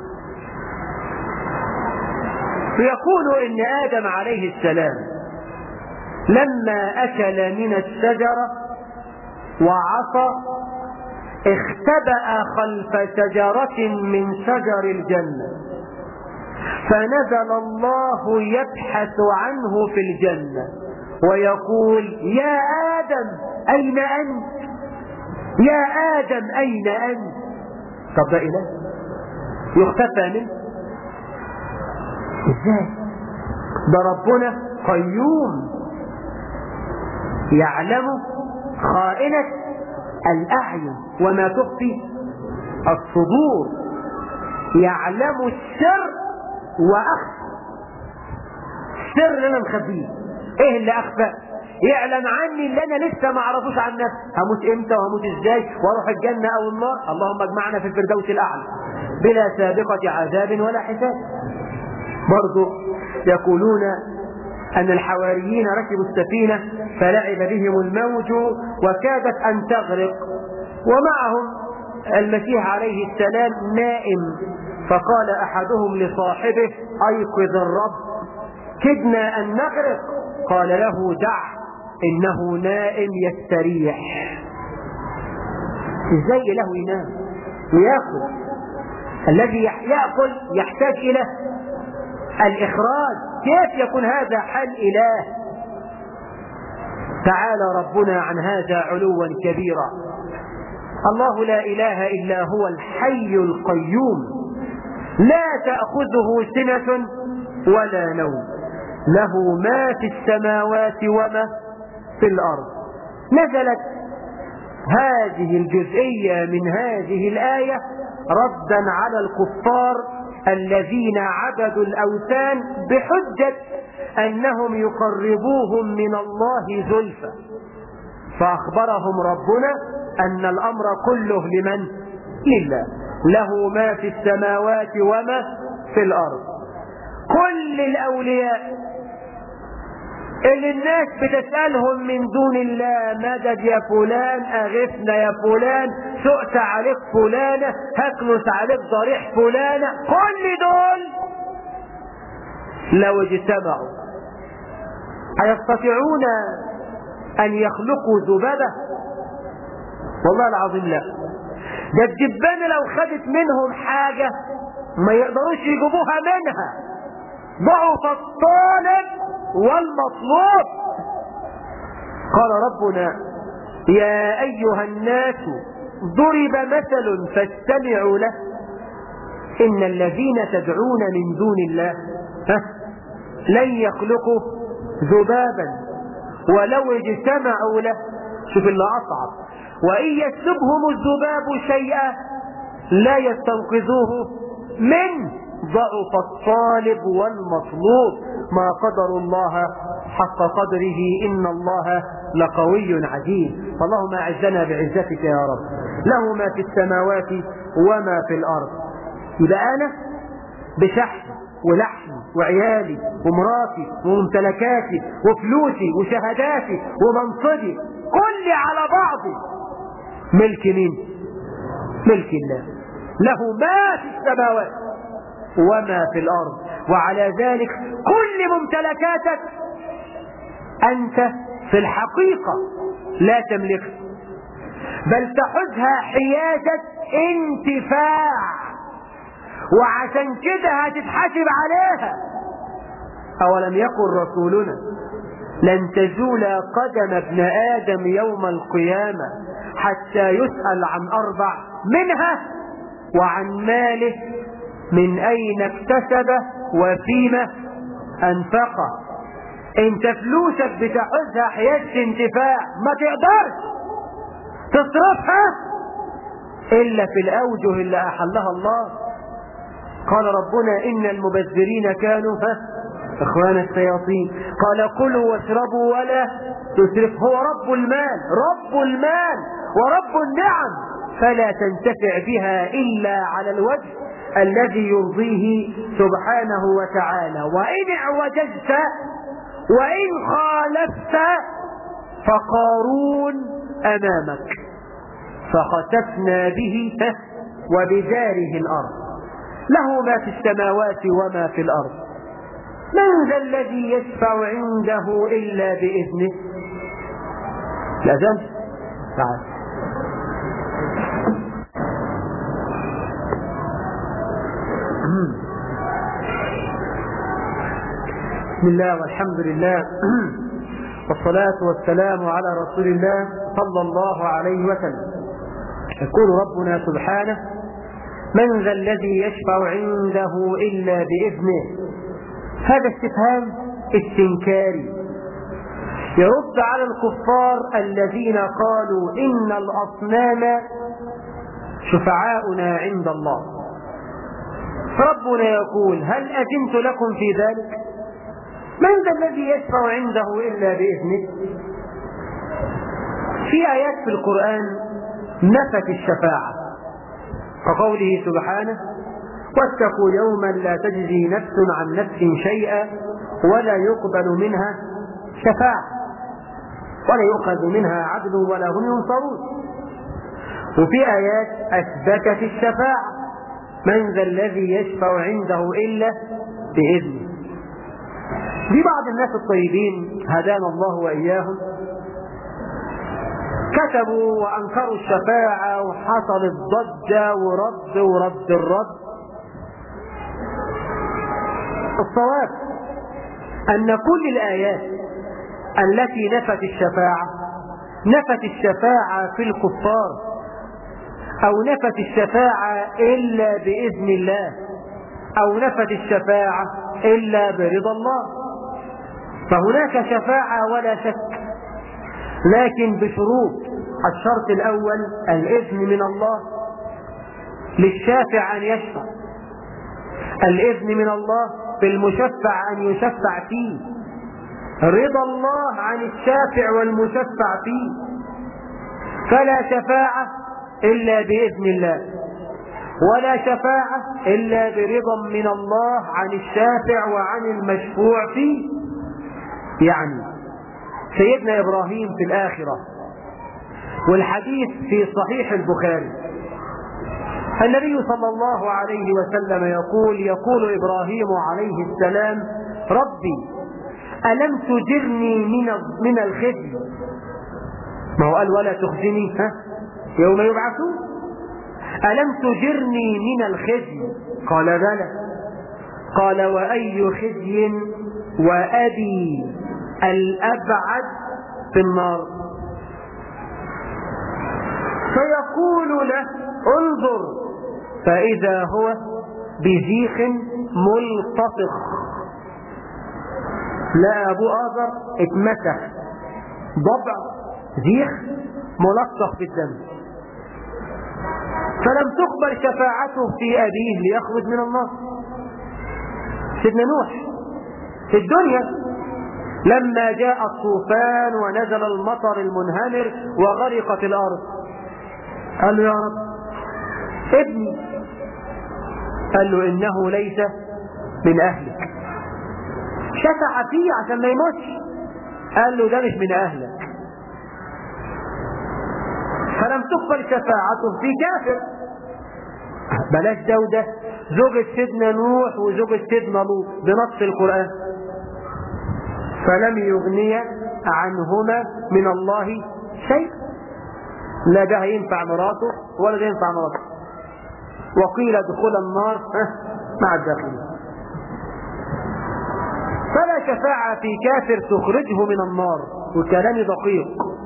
يقول إن آدم عليه السلام لما أكل من الشجرة وعصى اختبأ خلف شجرة من شجر الجنة، فنزل الله يبحث عنه في الجنة ويقول: يا آدم أين أنت؟ يا آدم أين أنت؟ طب ده إله يختفى منه إزاي؟ ده ربنا قيوم يعلم خائنة الأعين وما تخفي الصدور، يعلم السر وأخفى. السر اللي أنا مخبيه، إيه اللي أخفى؟ يعلم عني اللي أنا لسه ما أعرفوش عن نفسي، هموت إمتى وهموت إزاي وأروح الجنة أو النار. اللهم اجمعنا في الفردوس الأعلى بلا سابقة عذاب ولا حساب. برضو يقولون أن الحواريين ركبوا السفينة فلعب بهم الموج وكادت أن تغرق، ومعهم المسيح عليه السلام نائم، فقال أحدهم لصاحبه: أيقظ الرب، كدنا أن نغرق. قال له: دع، إنه نائم يستريح. إزاي إله ينام ويأكل؟ الذي يأكل يحتاج إلى الإخراج، كيف يكون هذا حال إله؟ تعالى ربنا عن هذا علوا كبيرا. الله لا إله إلا هو الحي القيوم، لا تأخذه سنة ولا نوم، له ما في السماوات وما في الأرض. نزلت هذه الجزئية من هذه الآية ردا على الكفار الذين عبدوا الأوثان بحجة أنهم يقربوهم من الله زلفى، فأخبرهم ربنا أن الأمر كله لمن؟ لله، له ما في السماوات وما في الأرض. كل الأولياء اللي الناس بتسألهم من دون الله مدد يا فلان، أغثنا يا فلان، سؤت عليك فلانة، هكنس عليك ضريح فلانة، كل دول لو اجتمعوا أيستطيعون أن يخلقوا ذبابة؟ والله العظيم لا. ده الدبانة لو خدت منهم حاجة ما يقدروش يجيبوها منها. ضعف الطالب والمطلوب. قال ربنا يا أيها الناس ضرب مثل فاستمعوا له إن الذين تدعون من دون الله لن يخلقوا ذبابا ولو اجتمعوا له. شوف اللي أصعب، وإن يسلبهم الذباب شيئا لا يستنقذوه من ضعف الطالب والمطلوب. ما قدر الله حق قدره إن الله لقوي عزيز. اللهم أعزنا بعزتك يا رب. له ما في السماوات وما في الأرض. يبقى أنا بشحن ولحمي وعيالي ومراتي وممتلكاتي وفلوسي وشهاداتي ومنصبي كل على بعضي ملك مين؟ ملك الله. له ما في السماوات وما في الأرض. وعلى ذلك كل ممتلكاتك أنت في الحقيقة لا تملكها، بل تحوزها حيازة انتفاع، وعشان كده هتتحاسب عليها. أولم يقل رسولنا لن تزول قدم ابن آدم يوم القيامة حتى يسأل عن 4 منها وعن ماله من أين اكتسبه وفيما أنفقه. انت فلوسك بتحوزها حيازة انتفاع، ما تقدرش تصرفها إلا في الأوجه اللي أحلها الله. قال ربنا إن المبذرين كانوا إخوان الشياطين. قال كلوا واشربوا ولا تسرفوا. هو رب المال، رب المال ورب النعم، فلا تنتفع بها إلا على الوجه الذي يرضيه سبحانه وتعالى. وإن اعوججت وإن خالفت فقارون أمامك فخسفنا به وبداره الأرض. له ما في السماوات وما في الأرض. من ذا الذي يشفع عنده إلا بإذنه؟ الأذان تعال. بسم الله والحمد لله والصلاة والسلام على رسول الله صلى الله عليه وسلم. يقول ربنا سبحانه من ذا الذي يشفع عنده إلا بإذنه. هذا استفهام استنكاري يرد على الكفار الذين قالوا إن الأصنام شفعاؤنا عند الله. فربنا يقول هل أذنت لكم في ذلك؟ من ذا الذي يشفع عنده إلا بإذنه؟ في آيات في القرآن نفت الشفاعة كقوله سبحانه واتقوا يوما لا تجزي نفس عن نفس شيئا ولا يقبل منها شفاعة ولا يؤخذ منها عدل ولا هم ينصرون. وفي آيات أثبتت الشفاعة من ذا الذي يشفع عنده إلا بإذنه. في بعض الناس الطيبين هدانا الله وإياهم كتبوا وأنكروا الشفاعة وحصلت ضجة ورد الرد. الصواب أن كل الآيات التي نفت الشفاعة في الكفار أو نفت الشفاعة إلا بإذن الله أو نفت الشفاعة إلا برضا الله. فهناك شفاعة ولا شك، لكن بشروط. الشرط الأول الإذن من الله للشافع أن يشفع، الإذن من الله بالمشفع أن يشفع فيه، رضا الله عن الشافع والمشفع فيه. فلا شفاعة إلا بإذن الله ولا شفاعة إلا برضا من الله عن الشافع وعن المشفوع فيه. يعني سيدنا إبراهيم في الآخرة، والحديث في صحيح البخاري، النبي صلى الله عليه وسلم يقول إبراهيم عليه السلام: ربي ألم تجرني من الخزي؟ ما هو قال ولا تخزني يوم يبعثون. ألم تجرني من الخزي؟ قال بلى. قال: وأي خزي وأبي الأبعد في النار. فيقول له: انظر، فإذا هو بزيخ ملتصق. لا أبو آذر اتمسح ضبع زيخ ملصق في الدم، فلم تقبل شفاعته في أبيه ليخرج من النار. سيدنا نوح في الدنيا لما جاء الطوفان ونزل المطر المنهمر وغرقت الأرض، قال له: يا رب ابني. قال له: إنه ليس من أهلك. شفع فيه عشان ما يموتش، قال له: ده مش من أهلك. فلم تقبل شفاعته في كافر. بلاش ده وده، زوجة سيدنا نوح وزوجة سيدنا لوط بنص القرآن، فلم يغني عنهما من الله شيء. لا ده ينفع مراته ولا ده ينفع مراته، وقيل ادخل النار مع الداخلين. فلا شفاعة في كافر تخرجه من النار، وكلام دقيق.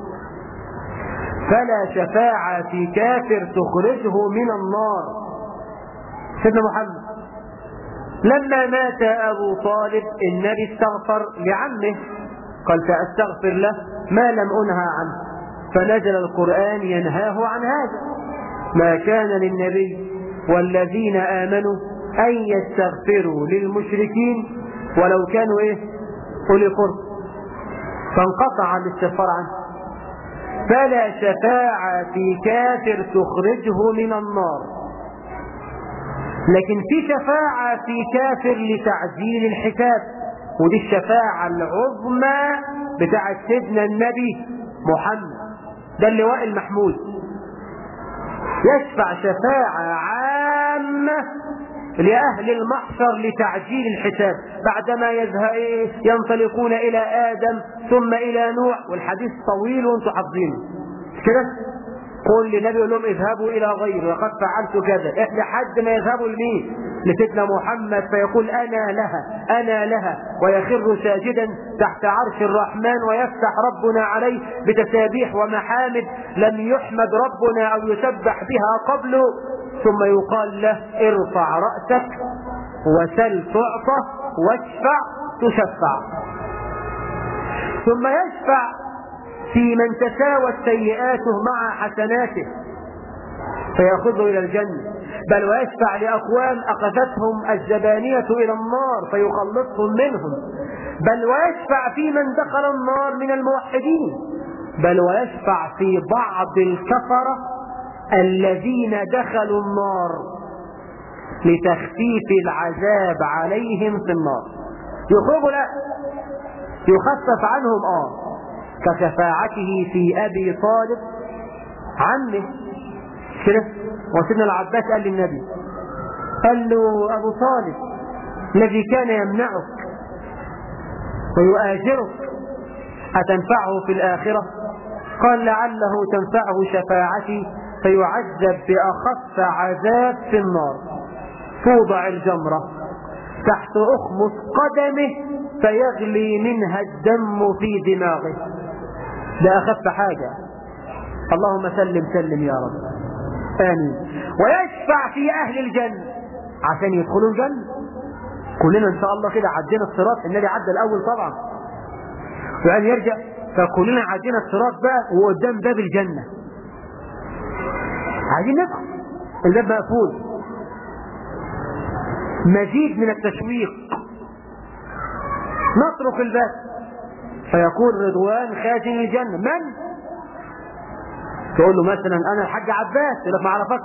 فلا شفاعة في كافر تخرجه من النار. سيدنا محمد لما مات أبو طالب النبي استغفر لعمه، قال: سأستغفر له ما لم أنهى عنه. فنزل القرآن ينهاه عن هذا: ما كان للنبي والذين آمنوا أن يستغفروا للمشركين ولو كانوا أولي قرب. فانقطع الاستغفار عنه. فلا شفاعة في كافر تخرجه من النار. لكن في شفاعة في كافر لتعجيل الحساب، ودي الشفاعة العظمى بتاعت سيدنا النبي محمد، ده اللواء المحمود. يشفع شفاعة عامة لأهل المحشر لتعجيل الحساب، بعدما ينطلقون إلى آدم ثم إلى نوح، والحديث طويل وانتم حافظينه كده. قل للنبي يقول لهم: اذهبوا إلى غيري وقد فعلت كذا، لحد ما يذهبوا لمين؟ لسيدنا محمد، فيقول: أنا لها أنا لها، ويخر ساجدا تحت عرش الرحمن، ويفتح ربنا عليه بتسابيح ومحامد لم يحمد ربنا أو يسبح بها قبله، ثم يقال له: ارفع رأسك وسل تعطى واشفع تشفع. ثم يشفع في من تساوت سيئاته مع حسناته فيأخذه إلى الجنة، بل ويشفع لأقوام أخذتهم الزبانية إلى النار فيخلصهم منهم، بل ويشفع في من دخل النار من الموحدين، بل ويشفع في بعض الكفرة الذين دخلوا النار لتخفيف العذاب عليهم في النار. يخرجوا لا يخفف عنهم كشفاعته في أبي طالب عمه كده. وسيدنا العباس قال للنبي، قال له: أبو طالب الذي كان يمنعك ويؤاجرك أتنفعه في الآخرة؟ قال: لعله تنفعه شفاعتي فيعذب بأخف عذاب في النار، توضع الجمرة تحت أخمص قدمه فيغلي منها الدم في دماغه. ده أخف حاجة. اللهم سلم سلم يا رب، آمين. ويشفع في أهل الجنة عشان يدخلوا الجنة. كلنا إن شاء الله كده عدينا الصراط، النبي عدى الأول طبعا وقال يرجع، فكلنا عدينا الصراط بقى وقدام باب الجنة عايزين ندخل، الباب مقفول، مزيد من التشويق، نطرق الباب فيقول رضوان خازن الجنة: من؟ تقول له مثلا: أنا الحاج عباس، يقول لك: ما اعرفك.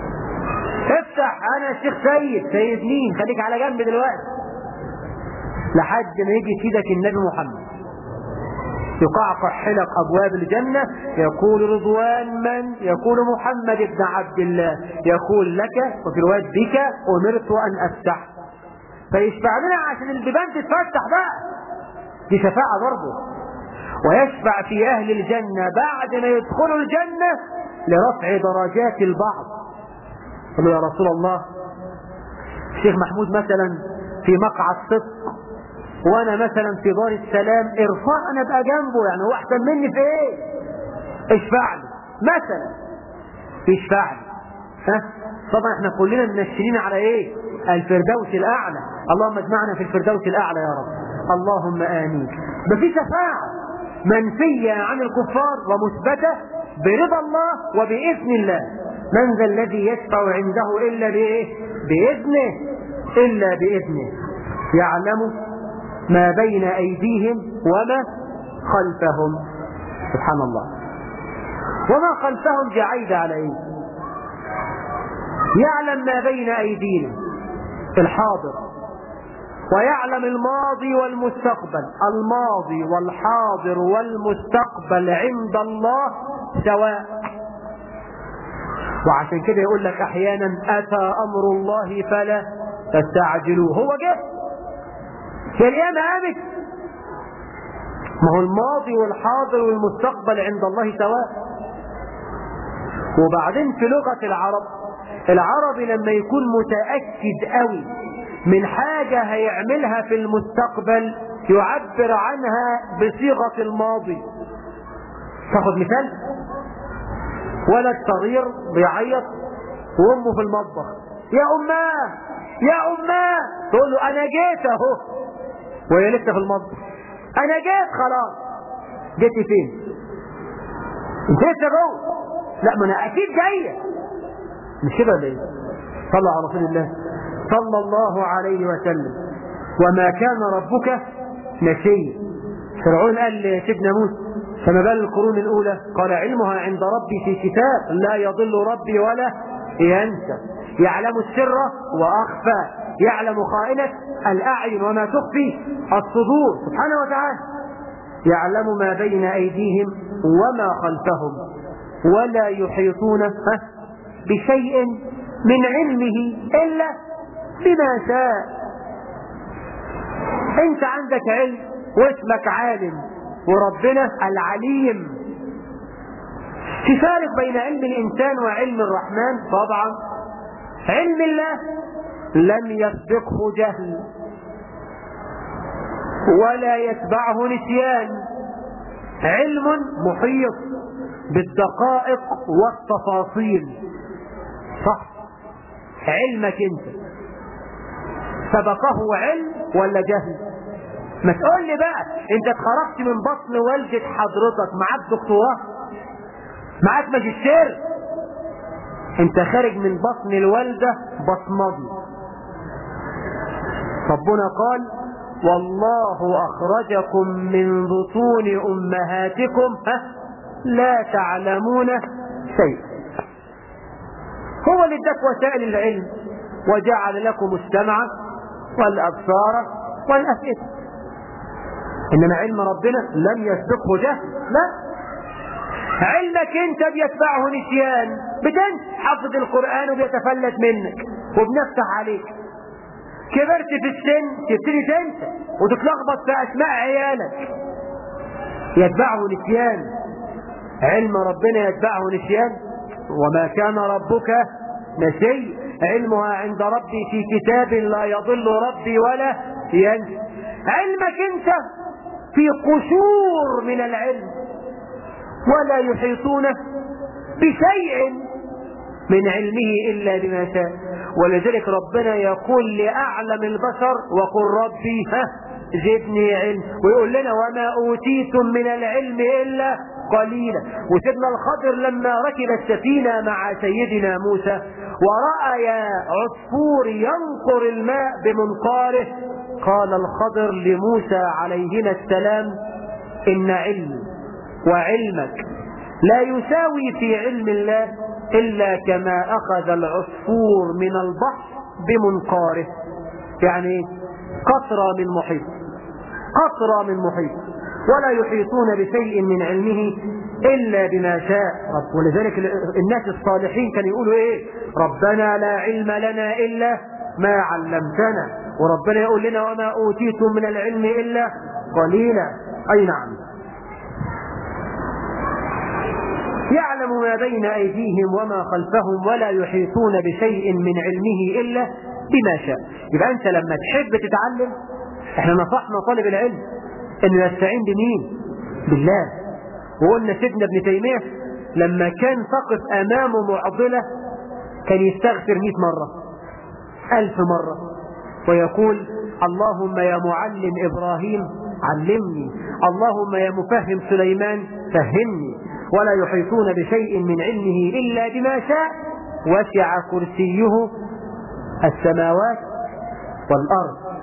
افتح: أنا الشيخ سيد. سيد مين؟ خليك على جنب دلوقتي. لحد ما يجي سيدك النبي محمد يقعقع حلق أبواب الجنة، يقول رضوان من؟ يقول محمد بن عبد الله، يقول لك وفي رواية بك أمرت أن أفتح، فيشفع لنا عشان البيبان تتفتح بقى، دي شفاعة برضه. ويشفع في أهل الجنة بعد ما يدخلوا الجنة لرفع درجات البعض. قالوا يا رسول الله الشيخ محمود مثلا في مقعد صدق وانا مثلا في دار السلام، ارفعنا ابقى جنبه، يعني هو احسن مني في ايه؟ اشفع لي مثلا، يشفع لي. طبعا احنا كلنا منشرين على ايه؟ الفردوس الاعلى، اللهم اجمعنا في الفردوس الاعلى يا رب، اللهم امين. ده في شفاعه منفيه عن الكفار ومثبته برضا الله وباذن الله. من ذا الذي يشفع عنده الا بايه؟ باذنه، الا باذنه. يعلم ما بين أيديهم وما خلفهم. سبحان الله. وما خلفهم جعيد على إيه؟ يعلم ما بين أيدينا الحاضر، ويعلم الماضي والمستقبل. الماضي والحاضر والمستقبل عند الله سواء. وعشان كده يقول لك أحيانا أتى أمر الله فلا تستعجلوه. هو جه، هي القيامة قامت، ما هو الماضي والحاضر والمستقبل عند الله سواء. وبعدين في لغة العربي لما يكون متأكد قوي من حاجة هيعملها في المستقبل يعبر عنها بصيغة الماضي. تاخد مثال، ولد صغير بيعيط وامه في المطبخ، يا اماه يا اماه، تقول له انا جيت اهو، وهي لسه في المطبخ، انا جيت خلاص. جيتي فين؟ انت لسه جوه. لا ما انا اكيد جايه، مش كده ولا ايه؟ صلى على رسول الله صلى الله عليه وسلم. وما كان ربك نسيا. فرعون قال لسيدنا موسى فما بال القرون الاولى؟ قال علمها عند ربي في كتاب لا يضل ربي ولا ينسى، يعلم السر واخفى، يعلم خائنة الأعين وما تخفي الصدور سبحانه وتعالى. يعلم ما بين أيديهم وما خلفهم ولا يحيطون بشيء من علمه إلا بما شاء. أنت عندك علم واسمك عالم، وربنا العليم. في فارق بين علم الإنسان وعلم الرحمن طبعا. علم الله لم يسبقه جهل ولا يتبعه نسيان، علم محيط بالدقائق والتفاصيل. صح، علمك انت سبقه علم ولا جهل؟ ما تقول لي بقى انت اتخرجت من بطن والدة حضرتك، معاك دكتوراه، معاك ماجستير، انت خارج من بطن الوالدة بصمجي. ربنا قال والله أخرجكم من بطون أمهاتكم لا تعلمون شيئا. هو اللي اداك وسائل العلم وجعل لكم السمع والأبصار والأفئدة. إنما علم ربنا لم يسبقه جهل، لا. علمك انت بيتبعه نسيان، بتنسى، حفظ القرآن وبيتفلت منك وبنفتح عليك. كبرت في السن تبتدي تنسى وتتلخبط في أسماء عيالك، يتبعه نسيان. علم ربنا يتبعه نسيان. وما كان ربك نسي، علمها عند ربي في كتاب لا يضل ربي ولا ينسى. علمك انت في قشور من العلم ولا يحيطون بشيء من علمه إلا بما شاء. ولذلك ربنا يقول لأعلم البشر وقل ربي زدني علم، ويقول لنا وما أوتيتم من العلم إلا قليلا. وسيدنا الخضر لما ركب السفينة مع سيدنا موسى ورأى عصفور ينقر الماء بمنقاره، قال الخضر لموسى عليهما السلام إن علمي وعلمك لا يساوي في علم الله إلا كما أخذ العصفور من البحر بمنقاره، يعني قطرة من محيط. قطرة من محيط، ولا يحيطون بشيء من علمه إلا بما شاء. ولذلك الناس الصالحين كانوا يقولوا إيه؟ ربنا لا علم لنا إلا ما علمتنا، وربنا يقول لنا وما أوتيتم من العلم إلا قليلا. أي نعم. يعلم ما بين أيديهم وما خلفهم ولا يحيطون بشيء من علمه إلا بما شاء. يبقى أنت لما تحب تتعلم، احنا نصحنا طالب العلم انه يستعين بمين؟ بالله. وقلنا سيدنا ابن تيمية لما كان تقف امامه معضلة كان يستغفر 100 مرة 1000 مرة ويقول اللهم يا معلم إبراهيم علمني، اللهم يا مفهم سليمان فهمني. ولا يحيطون بشيء من علمه إلا بما شاء وسع كرسيه السماوات والأرض.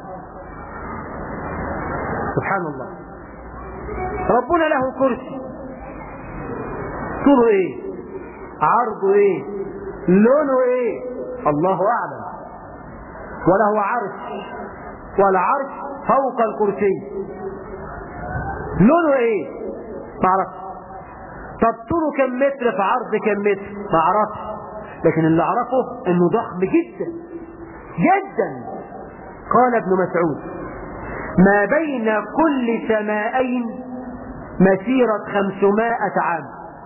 سبحان الله. ربنا له كرسي، طوله ايه؟ عرضه ايه؟ لونه ايه؟ الله اعلم. وله عرش، والعرش فوق الكرسي. لونه ايه؟ ما اعرفش. طب طوله كم متر في عرض كم متر؟ ما اعرفش. لكن اللي اعرفه انه ضخم جدا جدا. قال ابن مسعود ما بين كل سمائين مسيرة 500 عام،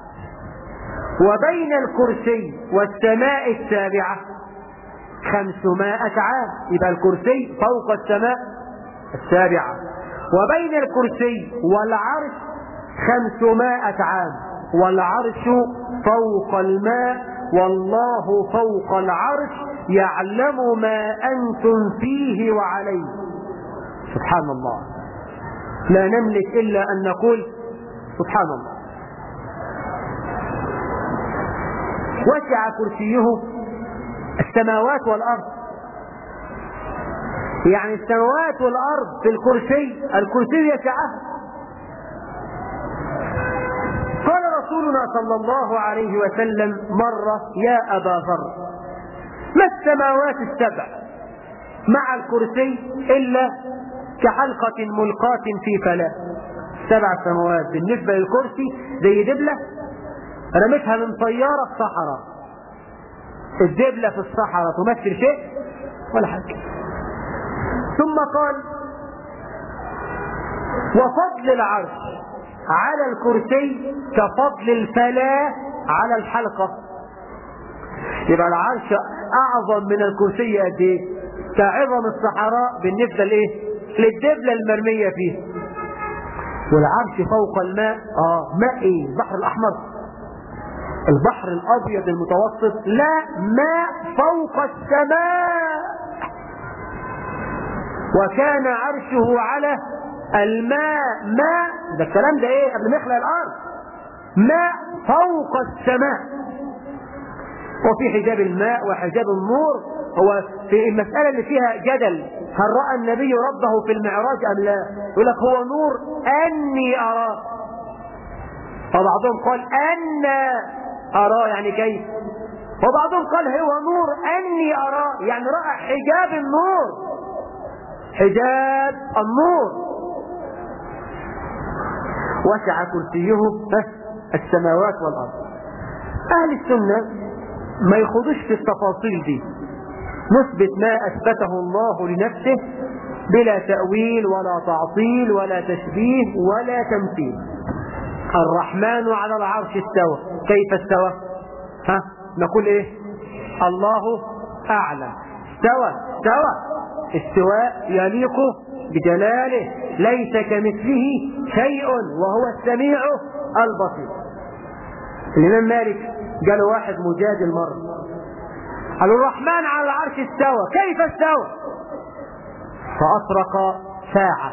وبين الكرسي والسماء السابعة 500 عام. يبقى الكرسي فوق السماء السابعة، وبين الكرسي والعرش 500 عام، والعرش فوق الماء، والله فوق العرش يعلم ما أنتم فيه وعليه. سبحان الله. لا نملك إلا أن نقول سبحان الله. وسع كرسيه السماوات والأرض، يعني السماوات والأرض في الكرسي، الكرسي يسعها. قال رسولنا صلى الله عليه وسلم مرة يا أبا ذر ما السماوات السبع مع الكرسي إلا كحلقة ملقاة في فلاة. 7 سماوات بالنسبة للكرسي زي دبلة رمتها من طيارة في صحراء. الدبلة في الصحراء تمثل شيء ولا حاجة. ثم قال وفضل العرش على الكرسي كفضل الفلاة على الحلقة. يبقى العرش أعظم من الكرسي قد إيه؟ كعظم الصحراء بالنسبة لإيه؟ للدبلة المرمية فيه. والعرش فوق الماء. ماء ايه؟ البحر الأحمر، البحر الأبيض المتوسط. لا، ماء فوق السماء. وكان عرشه على الماء. ماء ده الكلام ده ايه؟ قبل ما يخلق الأرض. ماء فوق السماء. وفي حجاب الماء وحجاب النور. هو في المسألة اللي فيها جدل هل رأى النبي ربه في المعراج أم لا؟ يقول لك هو نور أني أراه، وبعضهم قال أن أراه يعني كيف، وبعضهم قال هو نور أني أراه يعني رأى حجاب النور، حجاب النور. وسع كرسيه السماوات والأرض. أهل السنة ما يخوضش في التفاصيل دي، نثبت ما أثبته الله لنفسه بلا تأويل ولا تعطيل ولا تشبيه ولا تمثيل. الرحمن على العرش استوى. كيف استوى؟ نقول ايه؟ الله أعلم. استوى استواء يليق بجلاله، ليس كمثله شيء وهو السميع البصير. الإمام مالك قال واحد مجادل مرة قال الرحمن على العرش استوى، كيف استوى؟ فأطرق ساعة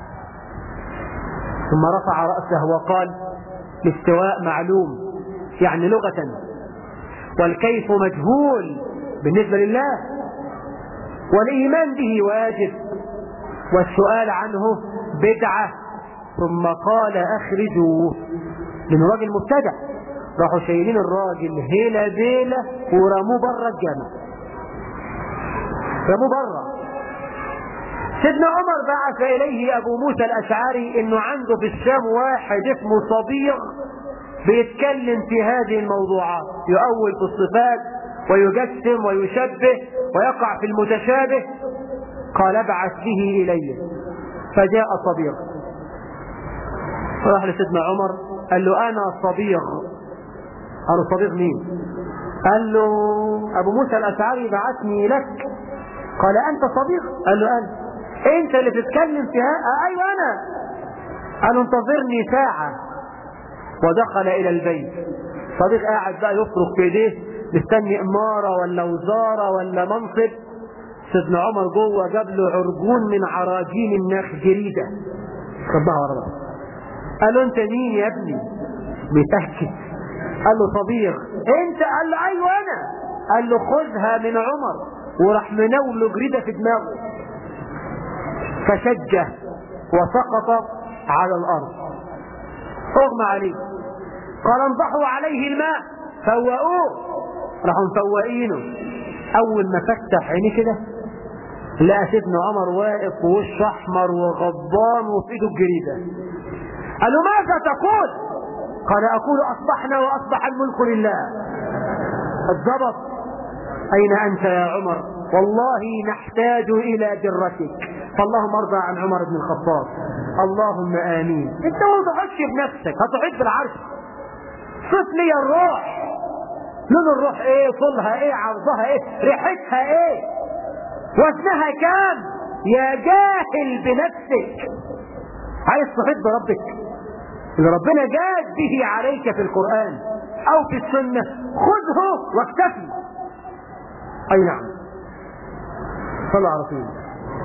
ثم رفع رأسه وقال الاستواء معلوم يعني لغة، والكيف مجهول بالنسبة لله، والإيمان به واجب، والسؤال عنه بدعة. ثم قال أخرجوه، لأنه راجل مبتدع. راحوا شايلين الراجل هيلا بيلا ورموه بره الجامع، رموه بره. سيدنا عمر بعث إليه أبو موسى الأشعري إنه عنده في الشام واحد اسمه صبيغ بيتكلم في هذه الموضوعات، يؤول في الصفات ويجسم ويشبه ويقع في المتشابه. قال ابعث به إلي. فجاء صبيغ، راح لسيدنا عمر قال له أنا صبيغ. قال له صبيغ مين؟ قال له أبو موسى الأشعري بعثني لك. قال أنت صبيغ؟ قال له أنا. أنت اللي بتتكلم فيها؟ أيوة أنا. قال له انتظرني ساعة. ودخل إلى البيت. صبيغ قاعد بقى يفرق في ايديه مستني إمارة ولا وزارة ولا منصب. سيدنا عمر جوه جاب له عرجون من عراجين النخ جريدة ربها ورا. قال له أنت مين يا ابني؟ بيتأكد. قال له صبيغ. أنت؟ قال له أيوة أنا. قال له خذها من عمر. وراح منوله جريدة في دماغه فشجه وسقط على الأرض اغمى عليه. قال انضحوا عليه الماء فوقوه. راحوا مفوقينه. أول ما فتح عينيه كده لقى سيدنا عمر واقف ووشه أحمر وغضبان وفي ايده الجريدة. قال له ماذا تقول؟ قال أقول أصبحنا وأصبح الملك لله. الضبط. أين أنت يا عمر؟ والله نحتاج إلى درتك. فاللهم ارضى عن عمر بن الخطاب. اللهم آمين. انت ما تحطش بنفسك، هتحط بالعرش. صف لي الروح. لون الروح ايه؟ طولها ايه؟ عرضها ايه؟ ريحتها ايه؟ وزنها كام؟ يا جاهل بنفسك. عايز تحط بربك اللي ربنا جاد به عليك في القرآن او في السنة خذه واكتفي. اي نعم. صلى على رسول الله.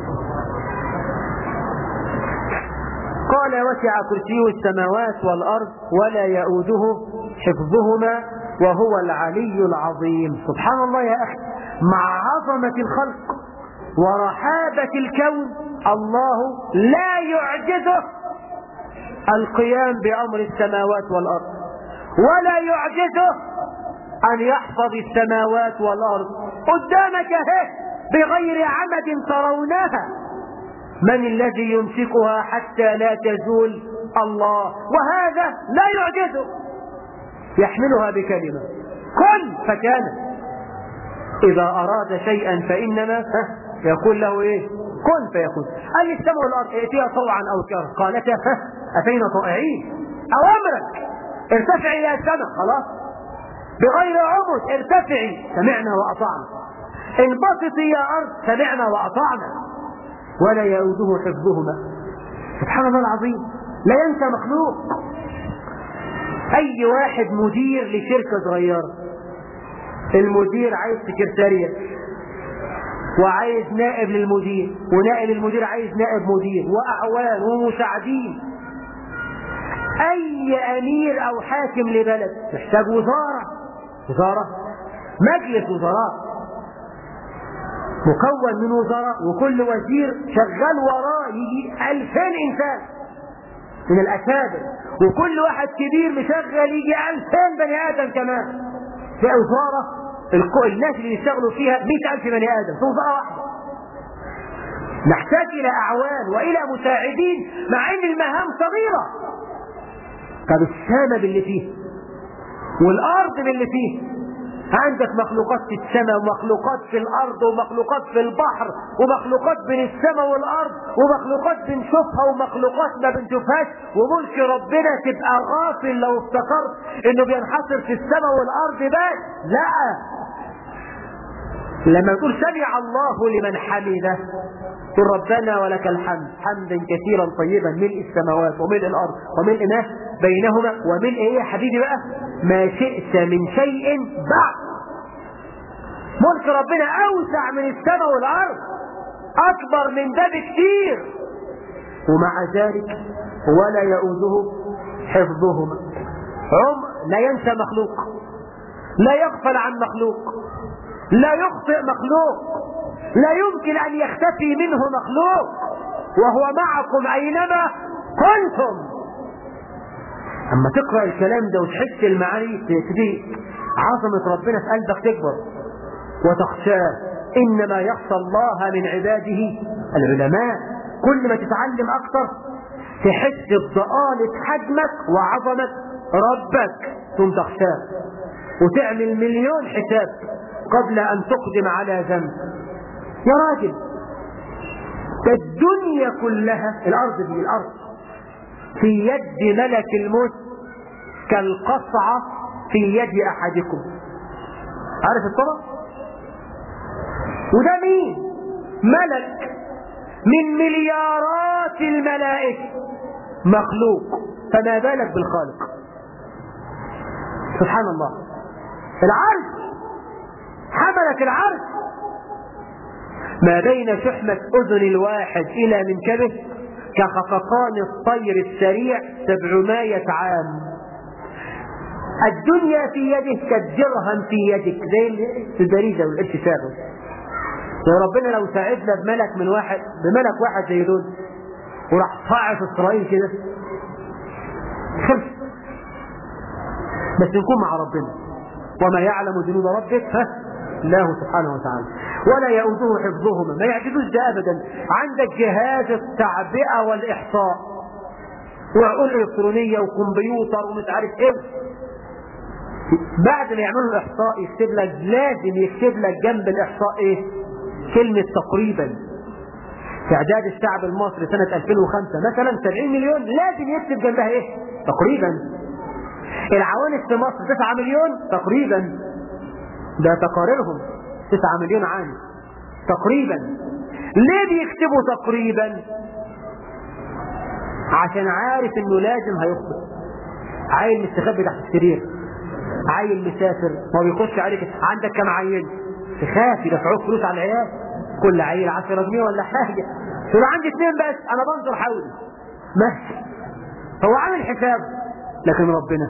قال وسع كرسيه السماوات والأرض ولا يؤوده حفظهما وهو العلي العظيم. سبحان الله يا أخي، مع عظمة الخلق ورحابة الكون الله لا يعجزه القيام بأمر السماوات والأرض، ولا يعجزه أن يحفظ السماوات والأرض. قدامك اهي بغير عمد ترونها. من الذي يمسكها حتى لا تزول؟ الله. وهذا لا يعجزه. يحملها بكلمة كن فكان. إذا أراد شيئا فإنما يقول له إيه؟ كن فيكون. أي السماء والأرض ائتيها طوعا أو كرها قالتا أتينا طائعين. أوامرك ارتفعي يا سماء خلاص بغير عمد ارتفعي سمعنا وأطعنا. انبسطي يا أرض سمعنا وأطعنا. ولا يؤوده حفظهما. سبحان الله العظيم، لا ينسى مخلوق. أي واحد مدير لشركة صغيرة، المدير عايز سكرتارية وعايز نائب للمدير، ونائب المدير عايز نائب مدير وأعوان ومساعدين. أي أمير أو حاكم لبلد يحتاج وزارة مجلس وزراء مكون من وزراء، وكل وزير شغال وراه يجي 2000 إنسان من الأكابر، وكل واحد كبير مشغل يجي 2000 بني آدم كمان. في وزارة الناس اللي يشتغلوا فيها 100,000 بني آدم في وزارة واحدة. نحتاج إلى أعوان وإلى مساعدين مع أن المهام صغيرة. طب السماء باللي فيه والأرض باللي فيه، عندك مخلوقات في السماء ومخلوقات في الأرض ومخلوقات في البحر ومخلوقات بين السماء والأرض ومخلوقات بنشوفها ومخلوقات ما بنشوفهاش، وملك ربنا تبقى غافل لو افتكرت انه بينحصر في السماء والأرض بس. لا، لما تقول سمع الله لمن حمده قل ربنا ولك الحمد حمدا كثيرا طيبا ملء السماوات وملء الأرض وملء ما بينهما وملء ايه يا حبيبي بقى ما شئت من شيء بعد. ملك ربنا أوسع من السماء والأرض، أكبر من ده بكثير، ومع ذلك ولا يؤوده حفظهما. لا ينسى مخلوق، لا يغفل عن مخلوق، لا يخطئ مخلوق، لا يمكن أن يختفي منه مخلوق، وهو معكم أينما كنتم. أما تقرأ الكلام ده وتحس المعاني تبتدي عظمة ربنا في قلبك تكبر وتخشاه. إنما يخشى الله من عباده العلماء. كل ما تتعلم أكثر تحس بضآلة حجمك وعظمة ربك ثم تخشاه وتعمل مليون حساب قبل أن تقدم على ذنب. يا راجل، ده الدنيا كلها، الأرض دي، الأرض في يد ملك الموت كالقصعة في يد أحدكم. عارف الطبع؟ وده مين؟ ملك من مليارات الملائكة، مخلوق، فما بالك بالخالق. سبحان الله. العرش، حملك العرش، ما بين شحمة أذن الواحد إلى منكبه كخفقان الطير السريع 700 عام. الدنيا في يده كالدرهم في يدك، زي البريزة والقرش شاغل. وربنا لو ساعدنا بملك واحد زي دول وراح صاعد إسرائيل كده خلص. بس نكون مع ربنا، وما يعلم جنود ربك الله سبحانه وتعالى ولا يؤوده حفظهما، ما يعجزوش ده أبدا. عندك جهاز التعبئة والإحصاء وعقول إلكترونية وكمبيوتر ومش عارف إيه، بعد ما يعملوا الإحصاء يكتب لك، لازم يكتب لك جنب الإحصاء إيه؟ كلمة تقريبا. في إعداد الشعب المصري سنة 2005 مثلا 70 مليون، لازم يكتب جنبها إيه؟ تقريبا. العوانس في مصر 9 مليون تقريبا، ده تقاريرهم 9 مليون عام تقريبا. ليه بيكتبوا تقريبا؟ عشان عارف انه لازم هيخطئ. عيل مستخبي تحت السرير، عيل مسافر ما بيخش عليك، عندك كم عيل؟ تخاف يدفعوك فلوس على العيال، كل عيل 10 جنيه ولا حاجه، تقول عندي 2 بس انا بنظر حولي ماشي. هو عامل حساب، لكن ربنا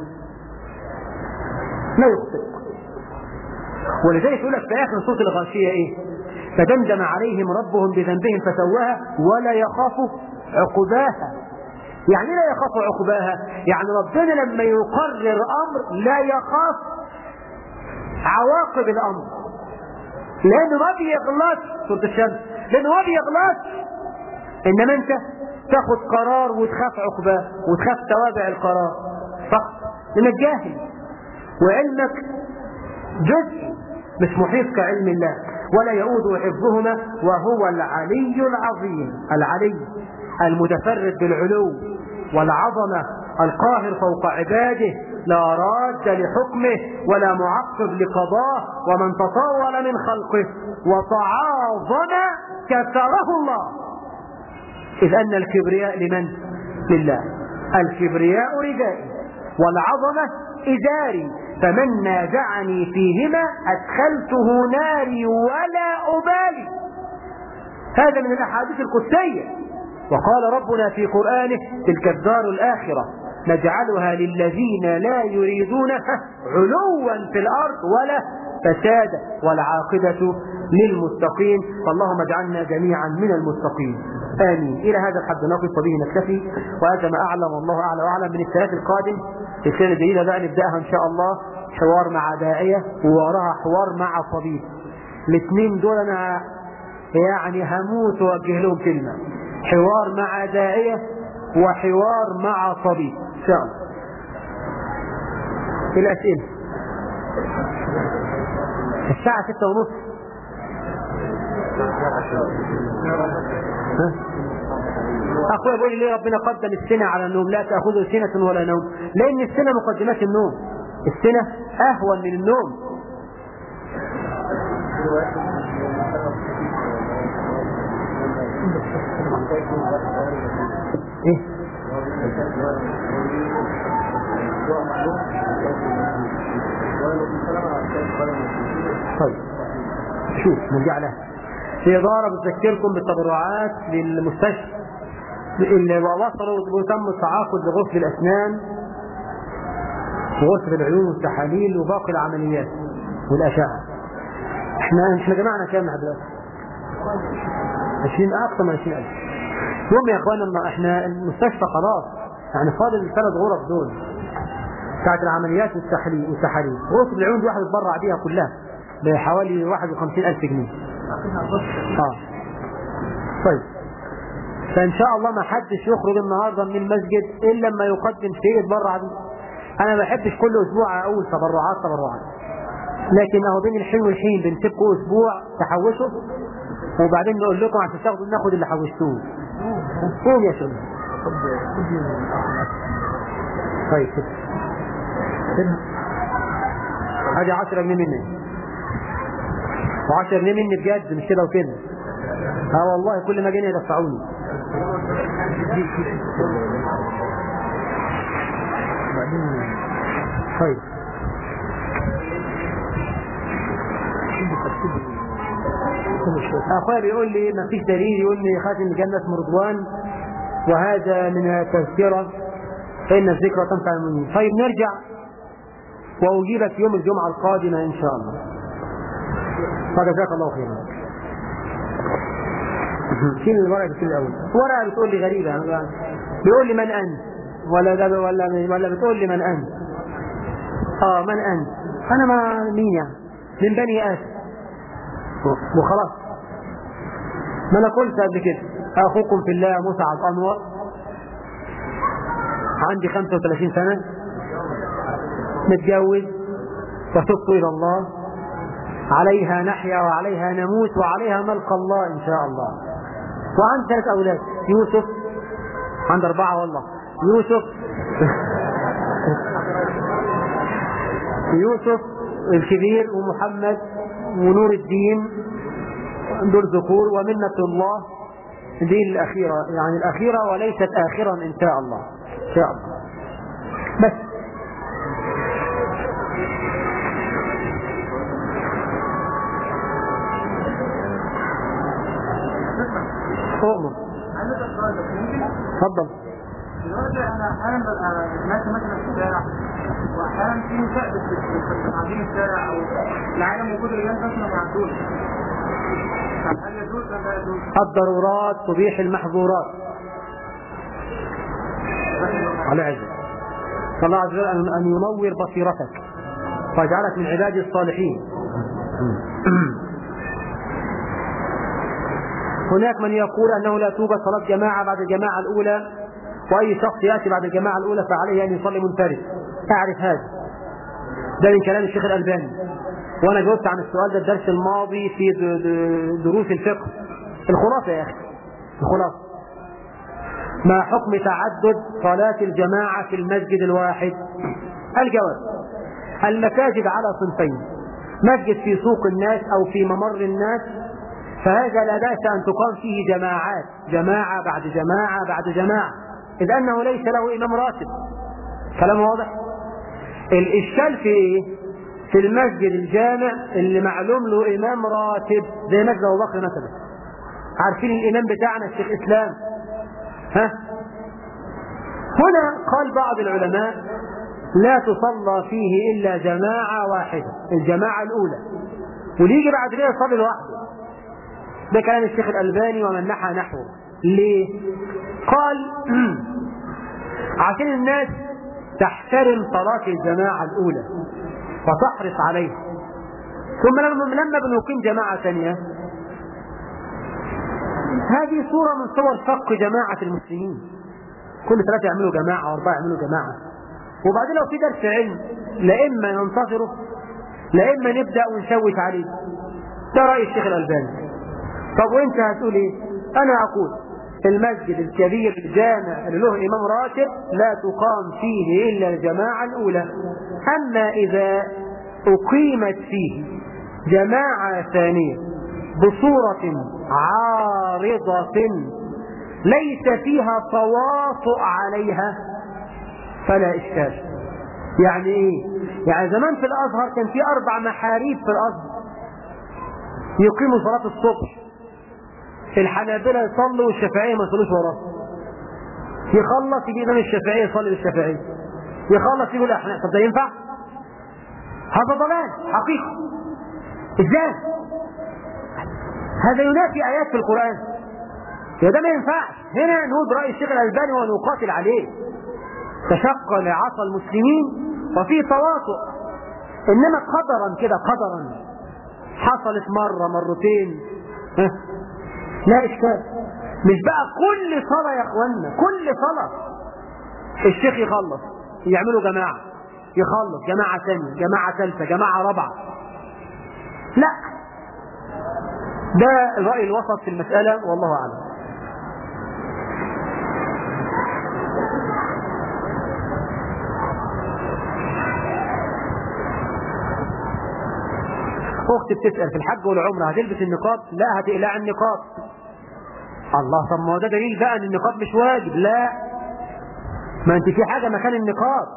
لا يخطئ. ولذلك يقول لك في اخر سوره الغاشيه ايه؟ فدمدم عليهم ربهم بذنبهم فسواها ولا يخاف عقباها. يعني لا يخاف عقباها، يعني ربنا لما يقرر امر لا يخاف عواقب الامر، لانه ما بيغلطش. سوره الشمس، لانه ما بيغلطش. انما انت تاخد قرار وتخاف عقباه وتخاف توابع القرار، صح؟ لانك جاهل وعلمك جزء مش محيط كعلم الله. ولا يؤوده حفظهما وهو العلي العظيم. العلي المتفرد بالعلو والعظمة، القاهر فوق عباده، لا راد لحكمه ولا معقب لقضاه، ومن تطاول من خلقه وتعاظم كسره الله. إذ أن الكبرياء لمن؟ لله. الكبرياء ردائي والعظمة إزاري، فمن نازعني فيهما أدخلته ناري ولا أبالي. هذا من الأحاديث القدسية. وقال ربنا في قرآنه تلك الدار الآخرة نجعلها للذين لا يريدون علوا في الأرض ولا فسادا والعاقبة للمتقين. فاللهم اجعلنا جميعا من المتقين، آمين. إلى هذا الحد نقف وبه نكتفي، وهذا ما أعلم والله أعلى وأعلم. من الثلاث القادم السنة الجديدة بقى نبدأها إن شاء الله حوار مع داعية ووراها حوار مع طبيب. الاثنين دول أنا يعني هموت وأوجه لهم كلمة، حوار مع داعية وحوار مع طبيب إن شاء الله. الأسئلة الساعة 6:30. أخويا بيقول لي ربنا قدم السنة على النوم؟ لا تأخذه سنة ولا نوم، لأن السنة مقدمات النوم، السنة أهون من النوم. إيه؟ طيب شوف نرجع لها. في إدارة بتذكركم بالتبرعات للمستشفى اللي وصلوا وتم التعاقد لغسل الأسنان وغسل العيون والتحاليل وباقي العمليات والأشعة. احنا جمعنا كام لحد دلوقتي؟ 20 أكثر من 20,000. المهم يا اخوانا احنا المستشفى خلاص يعني فاضل ال3 غرف دول بتاعت العمليات والتحاليل. غرفة العيون دي واحد يتبرع بيها كلها بحوالي 51,000 جنيه. طيب، فإن شاء الله ما حدش يخرج النهاردة من المسجد إلا لما يقدم شيء يتبرع به. أنا ما بحبش كل أسبوع أقول تبرعات، لكن أهو بين الحين والحين بنسيبكم أسبوع تحوشوا، وبعدين نقول لكم عشان تاخدوا ناخد اللي حوشتوه. قوم يا شباب. طيب هذه 10 جنيه مني، و10 جنيه مني بجد، مش كده وكده. والله كل ما جينا يدفعوني. طيب اخويا بيقول لي ما فيش دليل، يقول لي خاتم الجنة اسمه رضوان وهذا من التذكرة فإن الذكرى تنفع المؤمنين. طيب نرجع وأجيبك يوم الجمعة القادمة إن شاء الله. فجزاك الله خيرا. شيل الورقة في الأول. ورقة بتقول لي غريبة، بيقول لي من أنت ولا بتقول لي من أنت. من أنت؟ أنا مين يعني؟ من بني آسف وخلاص. ما أنا قلت قبل كده أخوكم في الله مسعد أنور، عندي 35 سنة، متجوز وتبت إلى الله، عليها نحيا وعليها نموت وعليها نلقى الله إن شاء الله. وعندي 3 أولاد، يوسف، عندي 4 والله، يوسف الكبير ومحمد ونور الدين، دول ذكور، ومنة الله دي الأخيرة، يعني الأخيرة وليست آخرا إن شاء الله. إن شاء الله. بس أؤمر. تفضل. دلوقتي أنا أحيانا ببقى ماشي مثلا في الشارع، وأحيانا في مساعدة في تعديل الشارع أو العالم وجود رجال بس ما يعدوش. هل يجوز أم لا يجوز؟ الضرورات تبيح المحظورات. على عزة الله عز وجل أن ينور بصيرتك ويجعلك من عباده الصالحين. هناك من يقول أنه لا توجد صلاة جماعة بعد الجماعة الأولى، وأي شخص يأتي بعد الجماعة الأولى فعليه أن يصلي منفرد. أعرف هذا، ده من كلام الشيخ الألباني، وأنا جاوبت عن السؤال ده الدرس الماضي في دروس الفقه. الخلاصة يا أخي، الخلاصة ما حكم تعدد صلاة الجماعة في المسجد الواحد؟ الجواب: المساجد على صنفين، مسجد في سوق الناس أو في ممر الناس، فهذا لا بأس أن تقام فيه جماعات، جماعة بعد جماعة بعد جماعة، إذ أنه ليس له إمام راتب. كلام واضح؟ الإشكال في إيه؟ في المسجد الجامع اللي معلوم له إمام راتب زي مسجد أبو بكر مثلا. عارفين الإمام بتاعنا الشيخ إسلام؟ هنا قال بعض العلماء لا تصلى فيه إلا جماعة واحدة، الجماعة الأولى، وليجي بعد كده يصلي لوحده. ده كلام الشيخ الألباني ومن نحى نحوه. ليه؟ قال عشان الناس تحترم صلاة الجماعة الأولى وتحرص عليها، ثم لما بنقيم جماعة ثانية، هذه صورة من صور شق جماعة المسلمين، كل 3 يعملوا جماعة و4 يعملوا جماعة. وبعدين لو في درس علم لا إما ننتظره لا إما نبدأ ونشوش عليه. ده رأي الشيخ الألباني. طب وانت هتقول ايه؟ أنا أقول المسجد الكبير الجامع اللي له إمام راتب لا تقام فيه إلا الجماعة الأولى. أما إذا أقيمت فيه جماعة ثانية بصورة عارضة ليس فيها تواطؤ عليها فلا إشكال. يعني إيه؟ يعني زمان في الأزهر كان في 4 محاريب في الأزهر يقيموا صلاة الصبح، الحنابلة يصلوا والشافعية ما يصلوش وراه، يخلص يجي إمام الشافعية يصلي بالشافعية، يخلص يقول الأحناف. طب ده ينفع؟ هذا ضلال حقيقي. إزاي؟ هذا ينافي آيات في القرآن، وده ما ينفعش. هنا نقول برأي الشيخ الألباني ونقاتل عليه، تشق لعصا المسلمين وفي تواطؤ. إنما قدرا كده، قدرا حصلت مرة مرتين لا إشكال. مش بقى كل صلاة يا اخوانا، كل صلاة الشيخ يخلص يعملوا جماعة، يخلص جماعة ثانية، جماعة ثالثة، جماعة رابعة. لا، ده الرأي الوسط في المسألة والله أعلم. أختي بتسأل في الحج والعمرة هتلبس النقاب؟ لا، هتقلع النقاب. الله، طب ما هو ده دليل بقى ان النقاب مش واجب. لا، ما انت في حاجة مكان النقاب،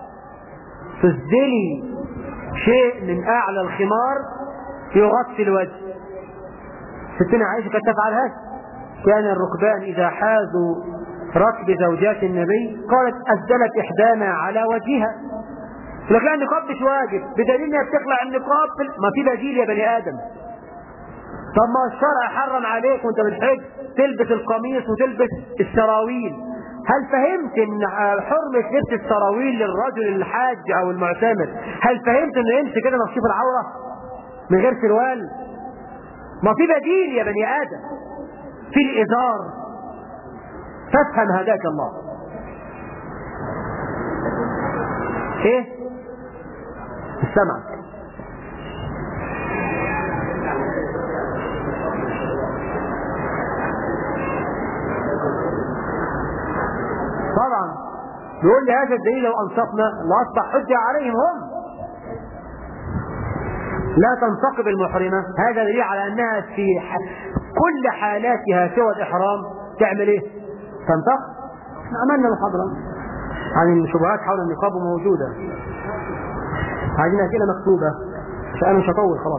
تسدلي شيء من أعلى الخمار يغطي الوجه. ستنا عائشة كانت تفعل هذا. كان الركبان إذا حازوا ركب زوجات النبي قالت أسدلت إحدانا على وجهها. لكن النقاب مش واجب بدليل انها بتخلع النقاب ما في بديل يا بني آدم. طب ما الشرع حرم عليك وانت بتحج تلبس القميص وتلبس السراويل. هل فهمت ان حرمة لبس السراويل للرجل الحاج او المعتمر، هل فهمت انه يمشي كده مكشوف العورة من غير سروال؟ ما في بديل يا بني آدم، في الإزار. فافهم هداك الله. ايه السمع؟ طبعا بيقول لي هذا الدليل لو انصفنا لاصبح حجة عليهم هم. لا تنتقب المحرمة، هذا دليل على انها في كل حالاتها سوى الاحرام تعمل ايه؟ تنتقب. عملنا محاضرة عن الشبهات حول النقاب موجودة، عايزين اسئلة مكتوبة عشان انا مش هطول خلاص.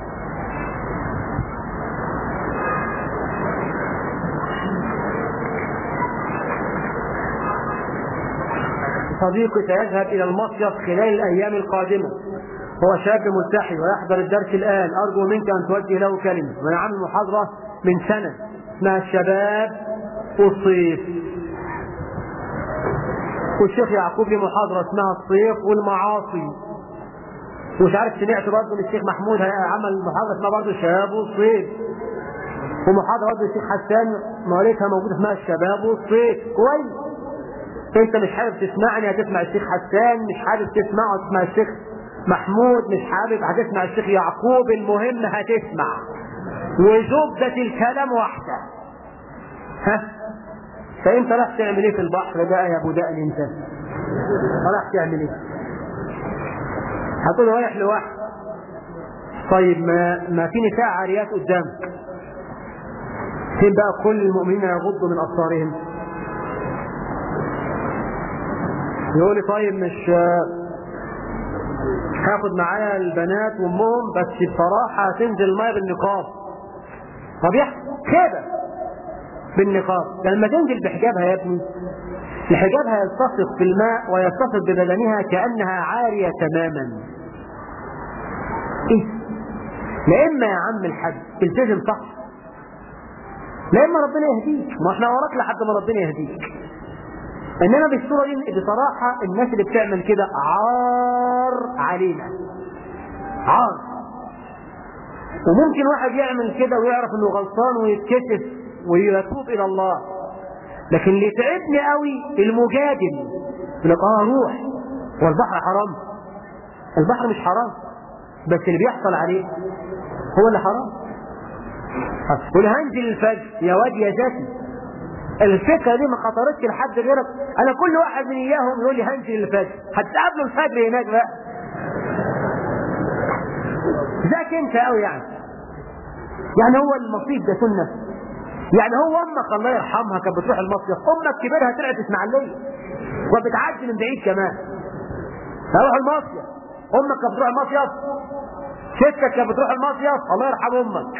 صديقي سيذهب إلى المصيف خلال الأيام القادمة، هو شاب ملتحي ويحضر الدرس الآن، أرجو منك أن توجه له كلمة. من عامل محاضرة من سنة اسمها الشباب والصيف، والشيخ يعقوب لي محاضرة اسمها الصيف والمعاصي، ومش عارف سمعت برضه من الشيخ محمود عمل محاضرة اسمها برضه الشباب والصيف، ومحاضرة برضه الشيخ حسان مالتها موجودة اسمها الشباب والصيف. كويس، انت مش حابب تسمعني هتسمع الشيخ حسان، مش حابب تسمعه هتسمع الشيخ محمود، مش حابب هتسمع الشيخ يعقوب، المهم هتسمع، وزبدة الكلام واحدة. ها، فانت راح تعمل ايه في البحر بقى يا ابو دقن؟ انت راح تعمل ايه؟ هتقول رايح لوحدك. طيب ما في نساء عاريات قدامك، فين بقى كل المؤمنين يغضوا من ابصارهم؟ يقول لي طيب مش هاخد معايا البنات وامهم، بس بصراحة هتنزل الماء بالنقاب. طب يحصل كده بالنقاب، لما تنزل بحجابها يا ابني، الحجابها يلتصق في الماء ويلتصق ببدنها كأنها عارية تماما. ايه؟ لا اما يا عم الحاج تلتزم صح، لا اما ربنا يهديك، ما احنا وراك لحد ما ربنا يهديك. انما بالصورة دي بصراحة الناس اللي بتعمل كده عار علينا، عار. وممكن واحد يعمل كده ويعرف انه غلطان ويتكسف ويتوب الى الله، لكن اللي تعبني قوي المجادل يقول لك روح، هو البحر حرام؟ البحر مش حرام، بس اللي بيحصل عليه هو اللي حرام. قول هنزل الفجر يا واد يا ذاتي، الفكرة دي ما خطرتش لحد غيرك. انا كل واحد من اياهم يقول لي هنزل الفجر، هتقابله الفجر هناك بقى. ذاك انت قوي يعني هو المصيف ده سنة؟ يعني هو امك الله يرحمها كانت بتروح المصيف، امك كبيرها طلعت اسماعيليه وبتعدي من بعيد كمان تروح المصيف، امك كانت بتروح المصيف، ستك كانت بتروح المصيف، الله يرحم امك.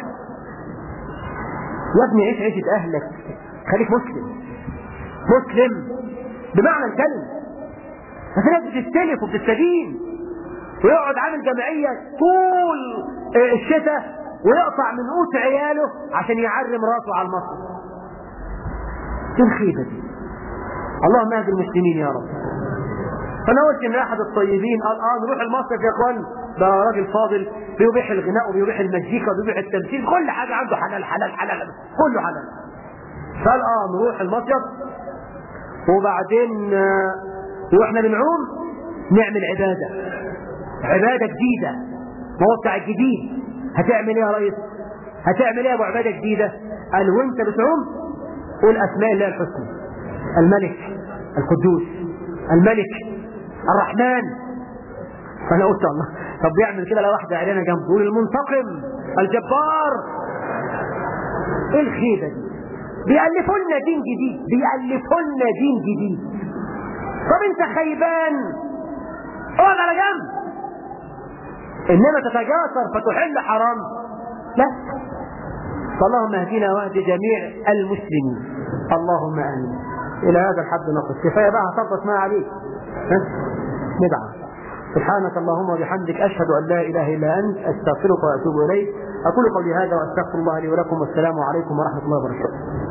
يا ابني عيش عيشة اهلك، خليك مسلم، مسلم بمعنى الكلمة. ففي ناس بتستلف وبتستدين ويقعد عامل جمعية طول الشتاء ويقطع من قوت عياله عشان يعرم راسه على المصيف. ايه الخيبة دي؟ اللهم اهد المسلمين يا رب. فانا قلت ان احد الطيبين قال نروح المصيف يا اخوان، ده راجل فاضل بيبيح الغناء وبيبيح المزيكا وبيبيح التمثيل، كل حاجة عنده حلال حلال حلال كله حلال. قال نروح المصيف وبعدين واحنا بنعوم نعمل عبادة جديدة. ما هو بتاع الجديد. هتعمل ايه يا ريس؟ هتعمل ايه يا ابو عبادة جديدة؟ قال وانت بتعوم قول اسماء الله الحسنى: الملك، القدوس، الملك، الرحمن. فانا قلت الله، طب بيعمل كده لو واحدة علينا جنبه يقول المنتقم، الجبار. ايه الخيبة دي؟ بيألفوا لنا دين جديد، بيألفوا لنا دين جديد. طب انت خيبان اقعد على جنب، انما تتجاسر فتحل حرام؟ لا. فاللهم اهدنا واهد جميع المسلمين، اللهم امين. الى هذا الحد نقص، كفايه بقى هتفضل ما عليك. ندعى. سبحانك اللهم وبحمدك اشهد ان لا اله الا انت، استغفرك واتوب اليك. اقول قولي هذا واستغفر الله لي ولكم، والسلام عليكم ورحمه الله وبركاته.